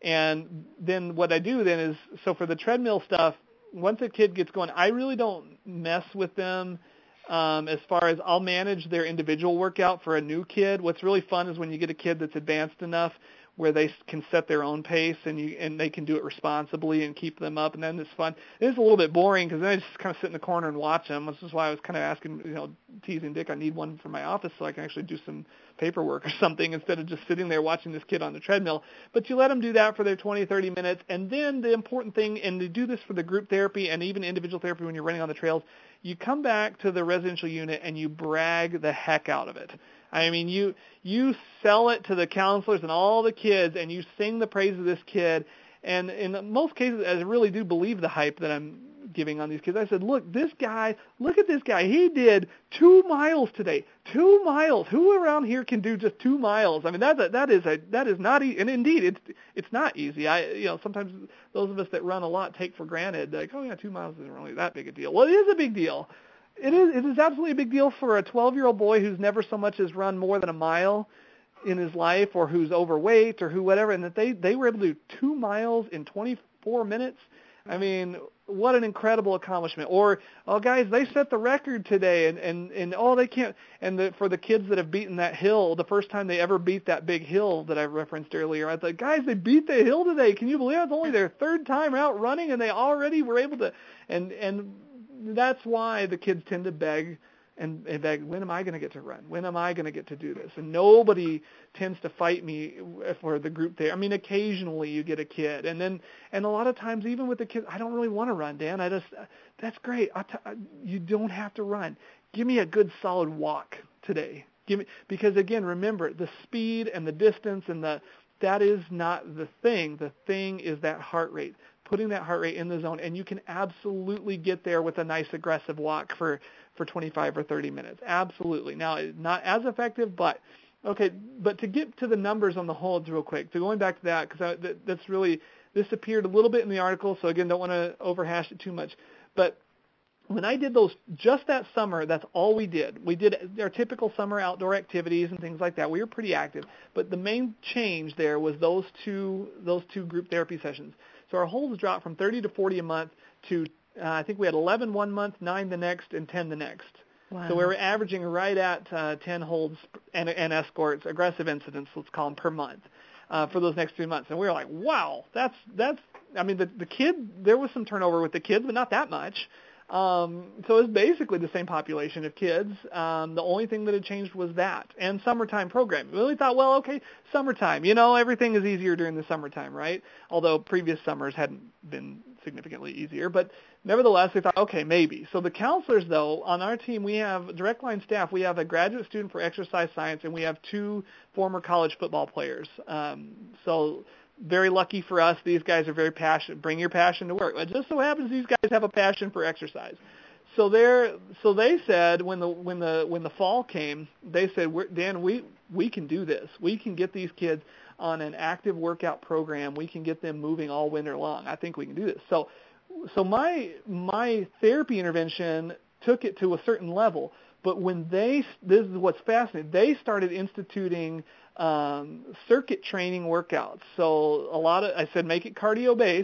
And then what I do then is, so for the treadmill stuff, once a kid gets going, I really don't mess with them um, as far as I'll manage their individual workout for a new kid. What's really fun is when you get a kid that's advanced enough where they can set their own pace and you and they can do it responsibly and keep them up, and then it's fun. It is a little bit boring because then I just kind of sit in the corner and watch them. This is why I was kind of asking, you know, teasing Dick, I need one for my office so I can actually do some paperwork or something instead of just sitting there watching this kid on the treadmill. But you let them do that for their twenty, thirty minutes, and then the important thing, and to do this for the group therapy and even individual therapy when you're running on the trails, you come back to the residential unit and you brag the heck out of it. I mean, you you sell it to the counselors and all the kids, and you sing the praise of this kid. And in most cases, I really do believe the hype that I'm giving on these kids. I said, look, this guy, look at this guy. He did two miles today. Two miles. Who around here can do just two miles? I mean, that that is a that is not easy. And indeed, it's it's not easy. I you know sometimes those of us that run a lot take for granted, like, oh yeah, two miles isn't really that big a deal. Well, it is a big deal. It is it is absolutely a big deal for a twelve-year-old boy who's never so much as run more than a mile in his life, or who's overweight, or who whatever, and that they, they were able to do two miles in twenty-four minutes. I mean, what an incredible accomplishment. Or, oh, guys, they set the record today, and, and, and oh, they can't. And the, for the kids that have beaten that hill, the first time they ever beat that big hill that I referenced earlier, I thought, guys, they beat the hill today. Can you believe it? It's only their third time out running, and they already were able to. And, and that's why the kids tend to beg and, and beg, when am I going to get to run? When am I going to get to do this? And nobody tends to fight me for the group there. I mean, occasionally you get a kid, and then and a lot of times even with the kids, I don't really want to run, Dan. I just that's great. I t- you don't have to run. Give me a good solid walk today. Give me because again, remember the speed and the distance and the that is not the thing. The thing is that heart rate. Putting that heart rate in the zone, and you can absolutely get there with a nice aggressive walk for, for twenty-five or thirty minutes. Absolutely. Now, not as effective, but okay. But to get to the numbers on the holds real quick, to going back to that, because that, that's really, this appeared a little bit in the article, so again, don't want to overhash it too much. But when I did those just that summer, that's all we did. We did our typical summer outdoor activities and things like that. We were pretty active, but the main change there was those two those two group therapy sessions. So our holds dropped from thirty to forty a month to uh, I think we had eleven one month, nine the next, and ten the next. Wow. So we were averaging right at uh, ten holds and, and escorts, aggressive incidents, let's call them, per month uh, for those next three months. And we were like, wow, that's that's. I mean, the the kid, there was some turnover with the kids, but not that much. Um, so it was basically the same population of kids. Um, the only thing that had changed was that and summertime programming. We really thought, well, okay, summertime. You know, everything is easier during the summertime, right? Although previous summers hadn't been significantly easier. But nevertheless, we thought, okay, maybe. So the counselors, though, on our team, we have direct line staff. We have a graduate student for exercise science, and we have two former college football players. Um, so very lucky for us, these guys are very passionate. Bring your passion to work. It just so happens these guys have a passion for exercise. So they're so they said when the when the when the fall came, they said, We're, Dan, we we can do this. We can get these kids on an active workout program. We can get them moving all winter long. I think we can do this. So so my my therapy intervention took it to a certain level. But when they, this is what's fascinating, they started instituting um, circuit training workouts. So a lot of, I said, make it cardio-based,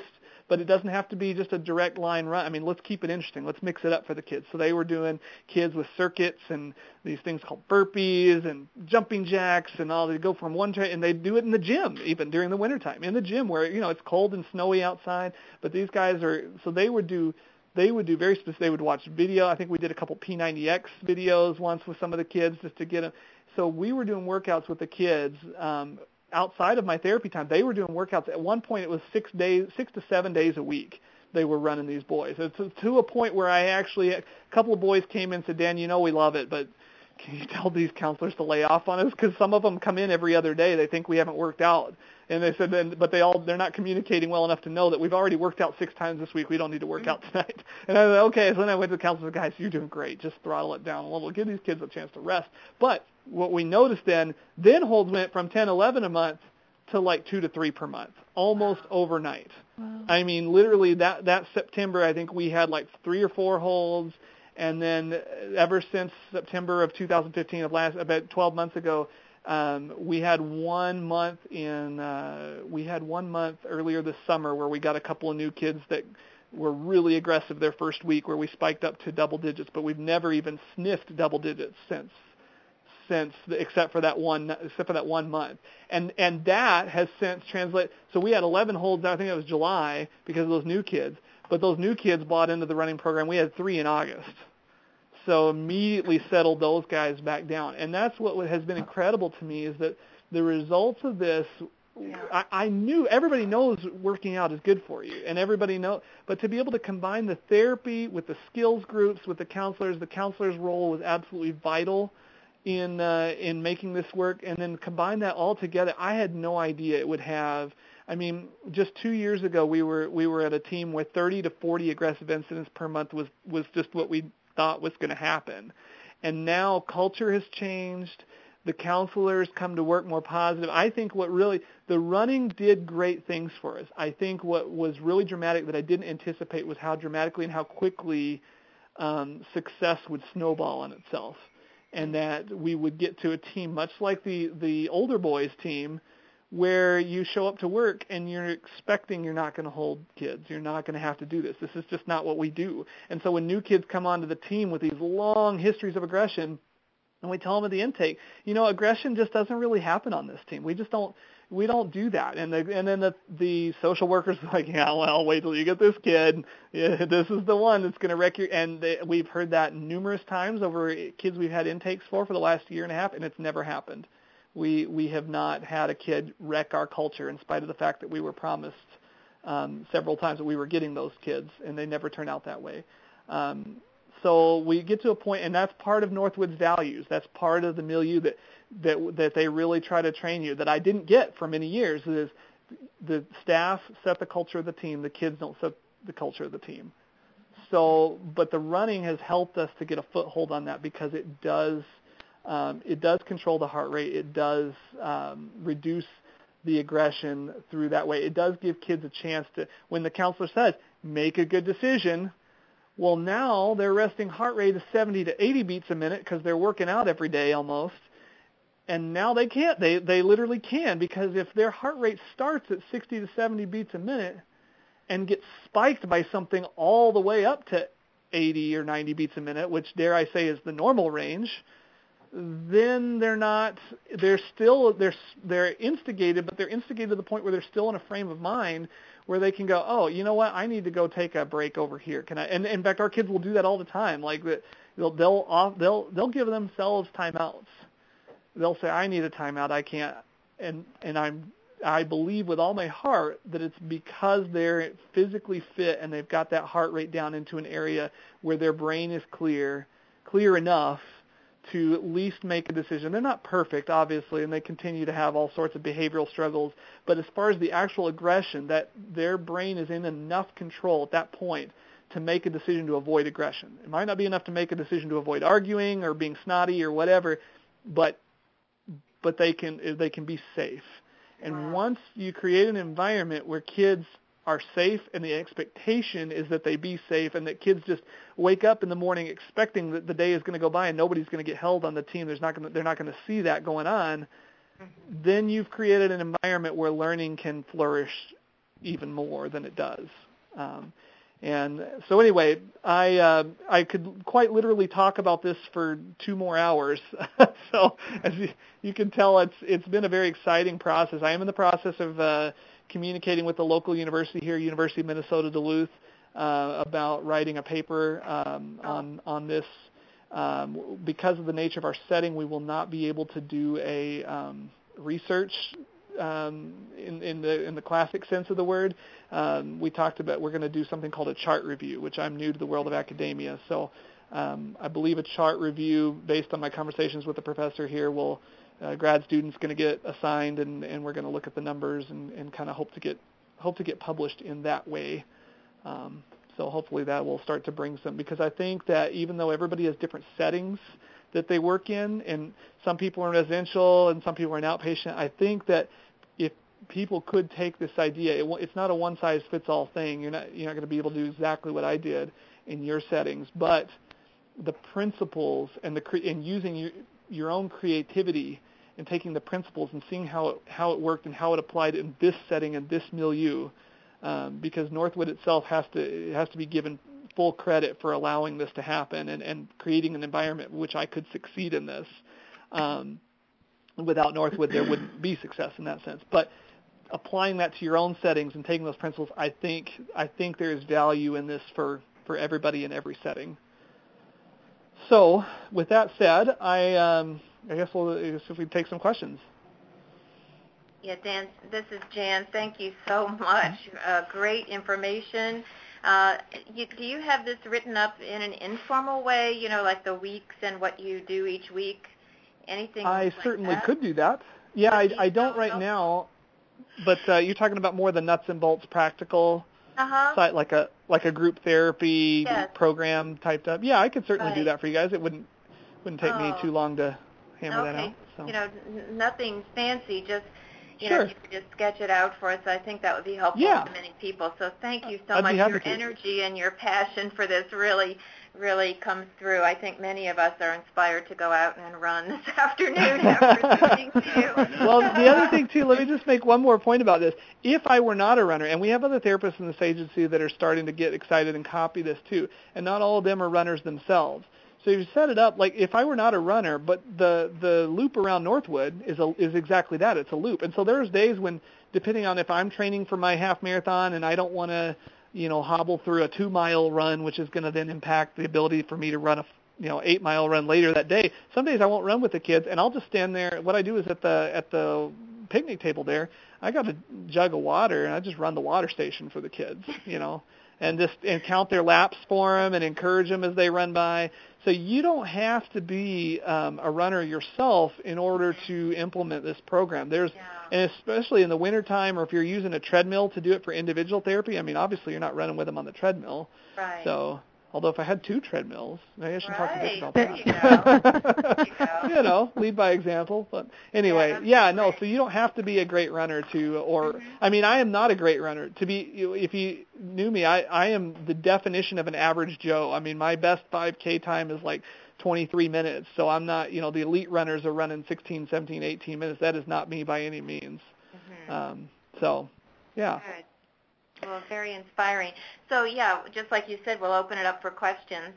but it doesn't have to be just a direct line run. I mean, let's keep it interesting. Let's mix it up for the kids. So they were doing kids with circuits and these things called burpees and jumping jacks and all. They go from one to, and they do it in the gym, even during the wintertime, in the gym where, you know, it's cold and snowy outside. But these guys are, so they would do, they would do very specific, they would watch video. I think we did a couple P ninety X videos once with some of the kids just to get them. So we were doing workouts with the kids um, outside of my therapy time. They were doing workouts. At one point, it was six days, six to seven days a week. They were running these boys. It's to a point where I actually, a couple of boys came in and said, Dan, you know we love it, but can you tell these counselors to lay off on us? Because some of them come in every other day. They think we haven't worked out. And they said, then, but they all, they're not communicating well enough to know that we've already worked out six times this week. We don't need to work out tonight. And I was like, okay. So then I went to the counselor, guys, you're doing great. Just throttle it down a little. Give these kids a chance to rest. But what we noticed then, then holds went from ten, eleven a month to like two to three per month, almost wow. overnight. Wow. I mean, literally that, that September, I think we had like three or four holds. And then ever since September of two thousand fifteen, of last about twelve months ago, um, we had one month in uh, we had one month earlier this summer where we got a couple of new kids that were really aggressive their first week, where we spiked up to double digits. But we've never even sniffed double digits since since except for that one except for that one month. And and that has since translated. So we had eleven holds. I think it was July because of those new kids. But those new kids bought into the running program. We had three in August. So immediately settled those guys back down. And that's what has been incredible to me is that the results of this, yeah. I, I knew everybody knows working out is good for you. And everybody knows. But to be able to combine the therapy with the skills groups, with the counselors, the counselor's role was absolutely vital in uh, in making this work. And then combine that all together, I had no idea it would have. I mean, just two years ago, we were we were at a team where thirty to forty aggressive incidents per month was, was just what we thought was going to happen. And now culture has changed. The counselors come to work more positive. I think what really, the running did great things for us. I think what was really dramatic that I didn't anticipate was how dramatically and how quickly um, success would snowball on itself. And that we would get to a team much like the, the older boys team, where you show up to work and you're expecting you're not going to hold kids. You're not going to have to do this. This is just not what we do. And so when new kids come onto the team with these long histories of aggression, and we tell them at the intake, you know, aggression just doesn't really happen on this team. We just don't, we don't do that. And the, and then the, the social workers are like, yeah, well, wait till you get this kid. Yeah, this is the one that's going to wreck your, and they, we've heard that numerous times over kids we've had intakes for for the last year and a half, and it's never happened. We we have not had a kid wreck our culture in spite of the fact that we were promised um, several times that we were getting those kids, and they never turn out that way. Um, so we get to a point, and that's part of Northwood's values. That's part of the milieu that, that, that they really try to train you, that I didn't get for many years, is the staff set the culture of the team. The kids don't set the culture of the team. So, but the running has helped us to get a foothold on that because it does – Um, it does control the heart rate. It does um, reduce the aggression through that way. It does give kids a chance to, when the counselor says, make a good decision, well, now their resting heart rate is seventy to eighty beats a minute because they're working out every day almost. And now they can't. They, they literally can, because if their heart rate starts at sixty to seventy beats a minute and gets spiked by something all the way up to eighty or ninety beats a minute, which dare I say is the normal range, then they're not, they're still, they're, they're instigated, but they're instigated to the point where they're still in a frame of mind where they can go, oh, you know what, I need to go take a break over here. Can I? And in fact, our kids will do that all the time. Like they'll, they'll, off, they'll, they'll give themselves timeouts. They'll say, I need a timeout. I can't. And, and I'm, I believe with all my heart that it's because they're physically fit and they've got that heart rate down into an area where their brain is clear, clear enough to at least make a decision. They're not perfect, obviously, and they continue to have all sorts of behavioral struggles. But as far as the actual aggression, that their brain is in enough control at that point to make a decision to avoid aggression. It might not be enough to make a decision to avoid arguing or being snotty or whatever, but but they can they can be safe. And wow. Once you create an environment where kids are safe and the expectation is that they be safe and that kids just wake up in the morning expecting that the day is going to go by and nobody's going to get held on the team, there's not going to, they're not going to see that going on, mm-hmm. Then you've created an environment where learning can flourish even more than it does. Um, and so anyway, I uh, I could quite literally talk about this for two more hours. So as you, you can tell, it's it's been a very exciting process. I am in the process of uh, communicating with the local university here, University of Minnesota Duluth, uh, about writing a paper um, on on this. Um, because of the nature of our setting, we will not be able to do a um, research um, in, in the in the classic sense of the word. Um, we talked about we're going to do something called a chart review, which I'm new to the world of academia. So um, I believe a chart review, based on my conversations with the professor here, will uh, grad students going to get assigned, and, and we're going to look at the numbers and, and kind of hope to get hope to get published in that way. Um, So hopefully that will start to bring some, because I think that even though everybody has different settings that they work in, and some people are in residential and some people are in outpatient, I think that if people could take this idea, it, it's not a one-size-fits-all thing. You're not you're not going to be able to do exactly what I did in your settings, but the principles and the and using your your own creativity and taking the principles and seeing how it, how it worked and how it applied in this setting and this milieu. Um, because Northwood itself has to it has to be given full credit for allowing this to happen and, and creating an environment in which I could succeed in this. Um, without Northwood, there wouldn't be success in that sense. But applying that to your own settings and taking those principles, I think I think there is value in this for, for everybody in every setting. So, with that said, I um, I guess we'll I guess if we take some questions. Yeah, Dan, this is Jan. Thank you so much. Uh, great information. Uh, you, do you have this written up in an informal way, you know, like the weeks and what you do each week? Anything I like certainly that? could do that. Yeah, I, I don't right now, but uh, you're talking about more the nuts and bolts practical uh-huh. site, like a like a group therapy yes. program typed up. Yeah, I could certainly right. do that for you guys. It wouldn't wouldn't take oh. me too long to hammer okay. that out. So. You know, n- nothing fancy, just You sure. know, if you could just sketch it out for us, I think that would be helpful yeah. to many people. So thank you so I'd much. be happy Your to. energy and your passion for this really, really comes through. I think many of us are inspired to go out and run this afternoon after listening to you. Well, the other thing, too, let me just make one more point about this. If I were not a runner, and we have other therapists in this agency that are starting to get excited and copy this, too, and not all of them are runners themselves. So you set it up like if I were not a runner, but the the loop around Northwood is a, is exactly that. It's a loop. And so there's days when, depending on if I'm training for my half marathon and I don't want to, you know, hobble through a two mile run, which is going to then impact the ability for me to run a, you know, eight mile run later that day. Some days I won't run with the kids, and I'll just stand there. What I do is at the at the picnic table there, I got a jug of water, and I just run the water station for the kids, you know. And just and count their laps for them and encourage them as they run by. So you don't have to be um, a runner yourself in order to implement this program. There's yeah. and especially in the wintertime, or if you're using a treadmill to do it for individual therapy. I mean, obviously you're not running with them on the treadmill. Right. So although if I had two treadmills, maybe I should right. talk to Dick about there that. You, go. there you go. You know, lead by example. But anyway, yeah, yeah, no. great. So you don't have to be a great runner to, or mm-hmm. I mean, I am not a great runner to be. If you knew me, I I am the definition of an average Joe. I mean, my best five K time is like twenty-three minutes. So I'm not, you know, the elite runners are running sixteen, seventeen, eighteen minutes. That is not me by any means. Mm-hmm. Um, so, yeah. Good. Well, very inspiring. So, yeah, just like you said, we'll open it up for questions.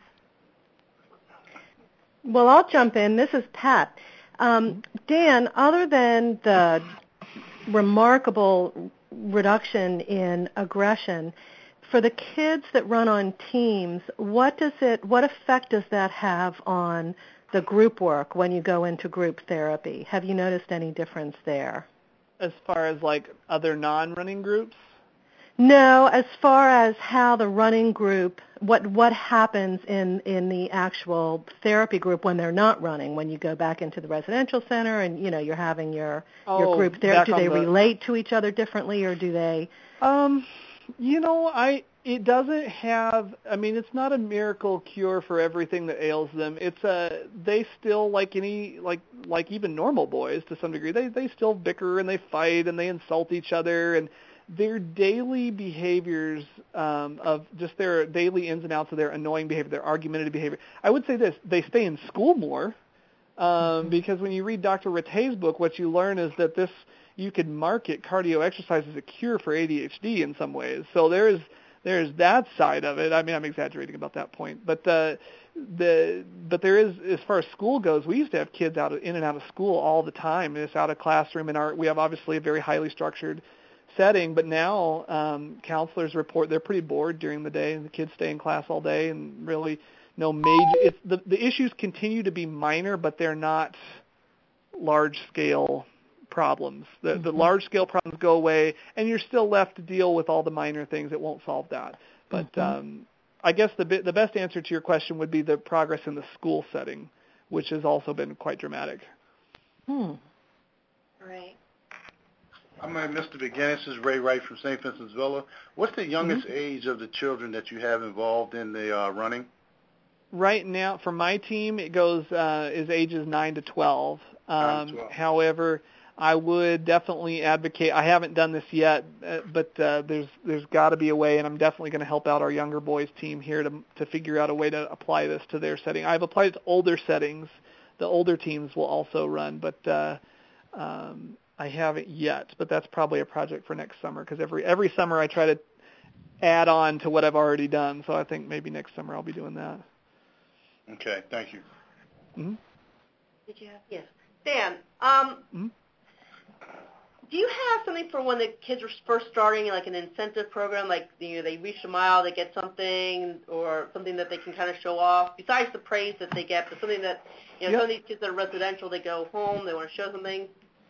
Well, I'll jump in. This is Pat. Um, Dan, other than the remarkable reduction in aggression, for the kids that run on teams, what does it? What effect does that have on the group work when you go into group therapy? Have you noticed any difference there? As far as like other non-running groups? No, as far as how the running group, what what happens in, in the actual therapy group when they're not running, when you go back into the residential center and, you know, you're having your, oh, your group there. Do they the... relate to each other differently, or do they? Um, you know, I it doesn't have, I mean, it's not a miracle cure for everything that ails them. It's a, they still, like any, like like even normal boys to some degree, they, they still bicker and they fight and they insult each other, and their daily behaviors um, of just their daily ins and outs of their annoying behavior, their argumentative behavior. I would say this, they stay in school more um, mm-hmm. because when you read Doctor Rattay's book, what you learn is that this, you could market cardio exercise as a cure for A D H D in some ways. So there is there's that side of it. I mean, I'm exaggerating about that point, but the the but there is, as far as school goes, we used to have kids out of, in and out of school all the time. It's out of classroom, and our we have obviously a very highly structured setting, but now um, counselors report they're pretty bored during the day, and the kids stay in class all day, and really no major. It's the the issues continue to be minor, but they're not large scale problems. The the large scale problems go away, and you're still left to deal with all the minor things that won't solve that. But mm-hmm. um, I guess the the best answer to your question would be the progress in the school setting, which has also been quite dramatic. Hmm. Right. I'm Mister Beginning. This is Ray Wright from Saint Vincent's Villa. What's the youngest mm-hmm. age of the children that you have involved in the uh, running? Right now, for my team, it goes uh, is ages nine to twelve. Um, nine to twelve. However, I would definitely advocate. I haven't done this yet, uh, but uh, there's there's got to be a way, and I'm definitely going to help out our younger boys team here to to figure out a way to apply this to their setting. I've applied it to older settings. The older teams will also run, but uh, um, I haven't yet. But that's probably a project for next summer, because every every summer I try to add on to what I've already done. So I think maybe next summer I'll be doing that. Okay, thank you. Mm-hmm. Did you have? Yes. Dan, um, Mm-hmm. do you have something for when the kids are first starting, like an incentive program, like you know they reach a mile, they get something, or something that they can kind of show off, besides the praise that they get, but something that, you know, Yep. some of these kids that are residential, they go home, they want to show something?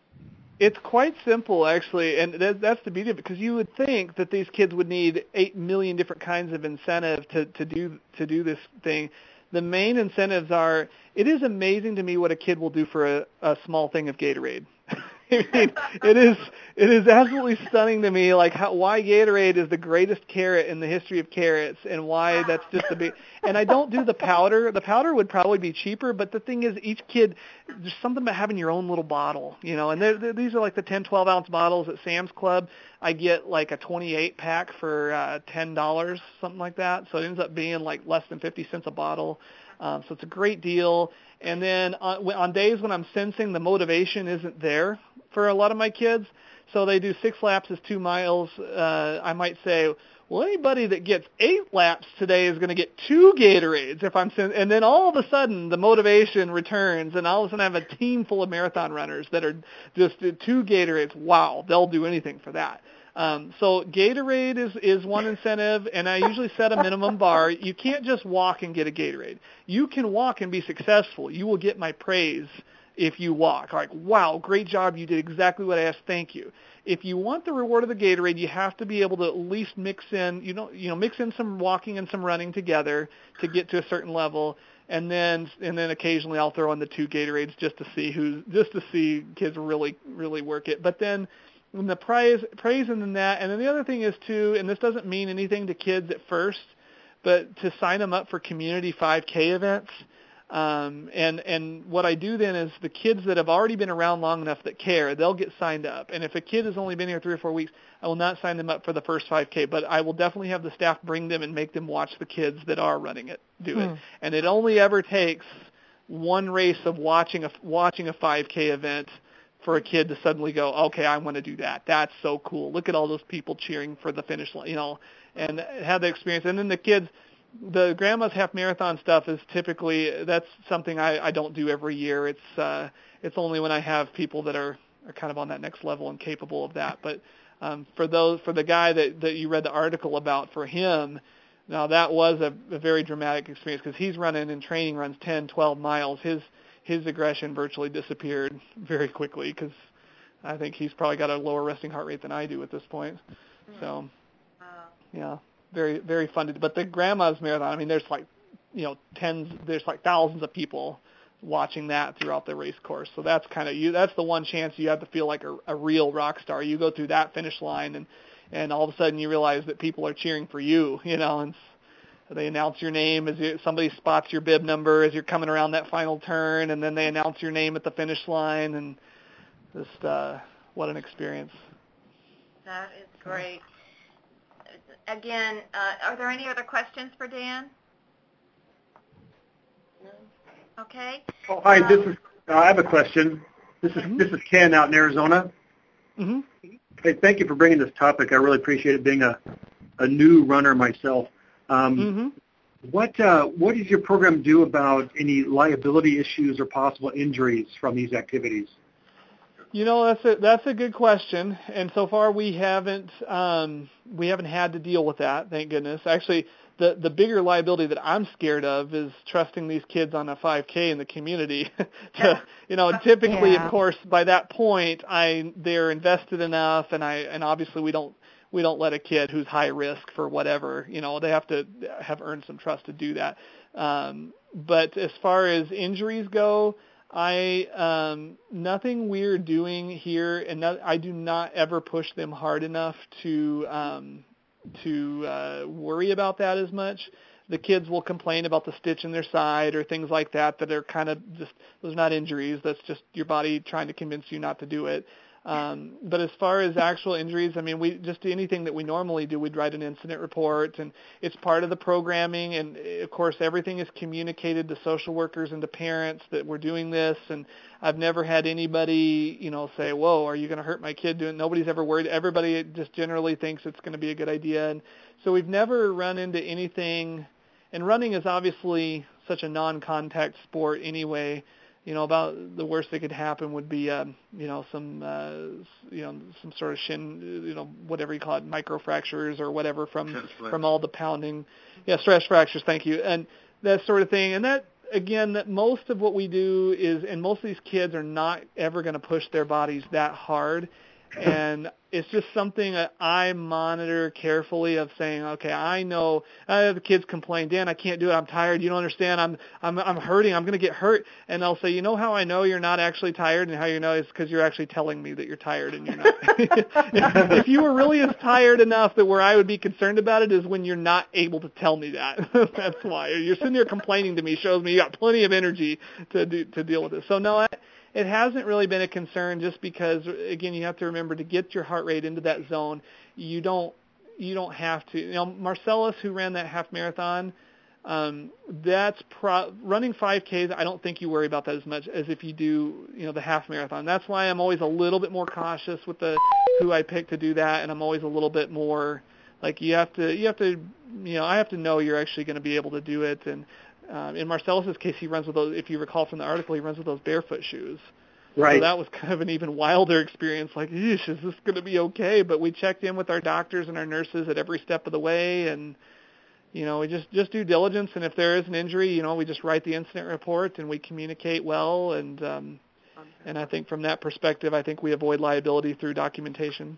It's quite simple, actually, and that, that's the beauty of it, because you would think that these kids would need eight million different kinds of incentive to, to do to do this thing. The main incentives are, it is amazing to me what a kid will do for a, a small thing of Gatorade. I mean, it is it is absolutely stunning to me, like how, why Gatorade is the greatest carrot in the history of carrots, and why that's just a big. And I don't do the powder. The powder would probably be cheaper, but the thing is, each kid, there's something about having your own little bottle, you know. And they're, they're, these are like the ten, twelve ounce bottles at Sam's Club. I get like a twenty-eight pack for uh, ten dollars, something like that. So it ends up being like less than fifty cents a bottle. Um, so it's a great deal. And then on, on days when I'm sensing the motivation isn't there for a lot of my kids, so they do six laps is two miles, uh, I might say, well, anybody that gets eight laps today is going to get two Gatorades. If I'm sen- and then all of a sudden the motivation returns, and all of a sudden I have a team full of marathon runners that are just two Gatorades. Wow, they'll do anything for that. Um, so Gatorade is, is one incentive, and I usually set a minimum bar. You can't just walk and get a Gatorade. You can walk and be successful. You will get my praise if you walk. Like, wow, great job. You did exactly what I asked. Thank you. If you want the reward of the Gatorade, you have to be able to at least mix in, you know, you know, mix in some walking and some running together to get to a certain level. And then, and then occasionally I'll throw in the two Gatorades just to see who, just to see kids really, really work it. But then, and the praise, praise and then that, and then the other thing is too, and this doesn't mean anything to kids at first, but to sign them up for community five K events. Um, and and what I do then is the kids that have already been around long enough that care, they'll get signed up. And if a kid has only been here three or four weeks, I will not sign them up for the first five K, but I will definitely have the staff bring them and make them watch the kids that are running it do it. Hmm. And it only ever takes one race of watching a watching a five K event for a kid to suddenly go, okay, I want to do that. That's so cool. Look at all those people cheering for the finish line, you know, and have the experience. And then the kids, the Grandma's Half Marathon stuff is typically, that's something I, I don't do every year. It's uh, it's only when I have people that are, are kind of on that next level and capable of that. But um, for those, for the guy that, that you read the article about, for him, now that was a, a very dramatic experience, because he's running in training runs ten, twelve miles. His his aggression virtually disappeared very quickly, because I think he's probably got a lower resting heart rate than I do at this point. So, Wow. yeah, very, very fun to do. But the Grandma's Marathon, I mean, there's like, you know, tens, there's like thousands of people watching that throughout the race course. So that's kind of you. That's the one chance you have to feel like a, a real rock star. You go through that finish line, and and all of a sudden you realize that people are cheering for you, you know, and they announce your name as you, somebody spots your bib number as you're coming around that final turn, and then they announce your name at the finish line, and just uh, what an experience. That is great. Again, uh, are there any other questions for Dan? No. Okay. Oh, hi. Um, This is. Uh, I have a question. This is Mm-hmm. this is Ken out in Arizona. Mm-hmm. Hey, thank you for bringing this topic. I really appreciate it. Being a a new runner myself. Um, Mm-hmm. What uh, what does your program do about any liability issues or possible injuries from these activities? You know, that's a that's a good question, and so far we haven't um, we haven't had to deal with that. Thank goodness. Actually, the the bigger liability that I'm scared of is trusting these kids on a five K in the community. to, you know, typically, Yeah. of course, by that point, I they're invested enough, and I and obviously we don't we don't let a kid who's high risk for whatever, you know, they have to have earned some trust to do that. Um, but as far as injuries go, I um, nothing we're doing here, and not, I do not ever push them hard enough to um, to uh, worry about that as much. The kids will complain about the stitch in their side or things like that that are kind of just, those are not injuries. That's just your body trying to convince you not to do it. Um, but as far as actual injuries, I mean, we just do anything that we normally do. We'd write an incident report, and it's part of the programming. And of course, everything is communicated to social workers and to parents that we're doing this. And I've never had anybody, you know, say, "Whoa, are you going to hurt my kid?" Doing. Nobody's ever worried. Everybody just generally thinks it's going to be a good idea. And so we've never run into anything. And running is obviously such a non-contact sport anyway. You know, about the worst that could happen would be, um, you know, some, uh, you know, some sort of shin, you know, whatever you call it, microfractures or whatever from from all the pounding. Yeah, stress fractures. Thank you, and that sort of thing. And that again, that most of what we do is, and most of these kids are not ever going to push their bodies that hard. And it's just something that I monitor carefully of saying, okay, I know I have the kids complain, Dan, I can't do it. I'm tired. You don't understand. I'm I'm I'm hurting. I'm going to get hurt. And I'll say, you know how I know you're not actually tired, and how you know is because you're actually telling me that you're tired and you're not. If you were really as tired enough that where I would be concerned about it is when you're not able to tell me that. That's why you're sitting there complaining to me. Shows me you got plenty of energy to do, to deal with it. So no, I, it hasn't really been a concern, just because, again, you have to remember to get your heart rate into that zone. You don't you don't have to. You know, Marcellus, who ran that half marathon, um, that's pro- running five Ks. I don't think you worry about that as much as if you do, you know, the half marathon. That's why I'm always a little bit more cautious with the who I pick to do that, and I'm always a little bit more like you have to you have to you know I have to know you're actually going to be able to do it. And Um, in Marcellus's case, he runs with those, if you recall from the article, he runs with those barefoot shoes. Right. So that was kind of an even wilder experience, like, eesh, is this going to be okay? But we checked in with our doctors and our nurses at every step of the way, and, you know, we just, just due diligence, and if there is an injury, you know, we just write the incident report, and we communicate well, and um, and I think from that perspective, I think we avoid liability through documentation.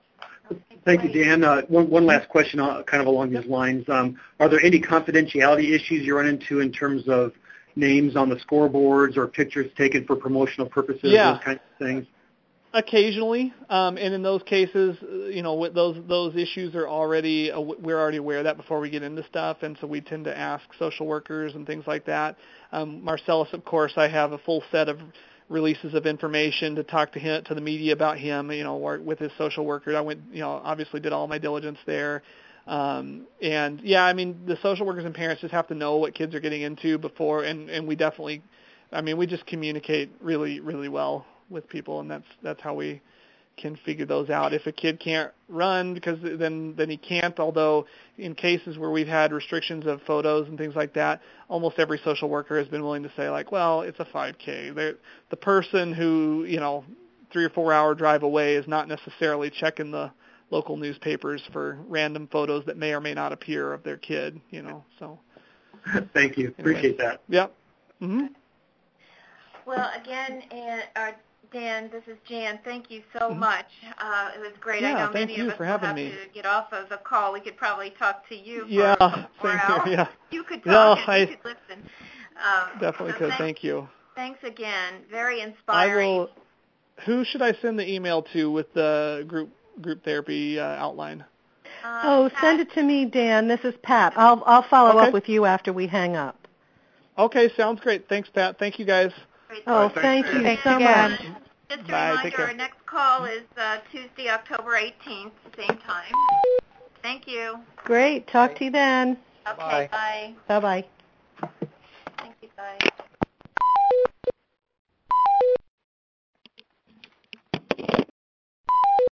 Thank you, Dan. Uh, one, one last question uh, kind of along these lines. Um, are there any confidentiality issues you run into in terms of names on the scoreboards or pictures taken for promotional purposes, Yeah. those kinds of things? Occasionally, um, and in those cases, you know, with those those issues are already uh, we're already aware of that before we get into stuff, and so we tend to ask social workers and things like that. Um, Marcellus, of course, I have a full set of releases of information to talk to him to the media about him. You know, or with his social worker, I went, you know, obviously did all my diligence there. Um, and yeah, I mean, the social workers and parents just have to know what kids are getting into before, and and we definitely, I mean, we just communicate really really well with people, and that's that's how we can figure those out. If a kid can't run, because then then he can't. Although in cases where we've had restrictions of photos and things like that, almost every social worker has been willing to say, like, well, it's a five K. They're, the person who, you know, three or four hour drive away is not necessarily checking the local newspapers for random photos that may or may not appear of their kid. You know, so. Thank you. Anyway. Appreciate that. Yep. Mm-hmm. Well, again, and uh, Dan, this is Jan. Thank you so Mm-hmm. much. Uh, it was great. Yeah, I know thank many you of us for will having have me. to get off of the call. We could probably talk to you for Yeah, four same hours. here. Yeah. You could No, talk and I you could listen. Um, definitely so could. Thank, Thank you. Thanks again. Very I inspiring. will. Who should I send the email to with the group group therapy uh, outline? Uh, Oh, Pat, send it to me, Dan. This is Pat. I'll I'll follow Okay. up with you after we hang up. Okay, sounds great. Thanks, Pat. Thank you, guys. great. Oh, All right, thank thanks, you Dan. Thanks so again. much. Just a Bye, take reminder, care. our next call is uh, Tuesday, October eighteenth, same time. Thank you. Great. Talk to you then. Okay, bye. Bye bye. Thank you, bye.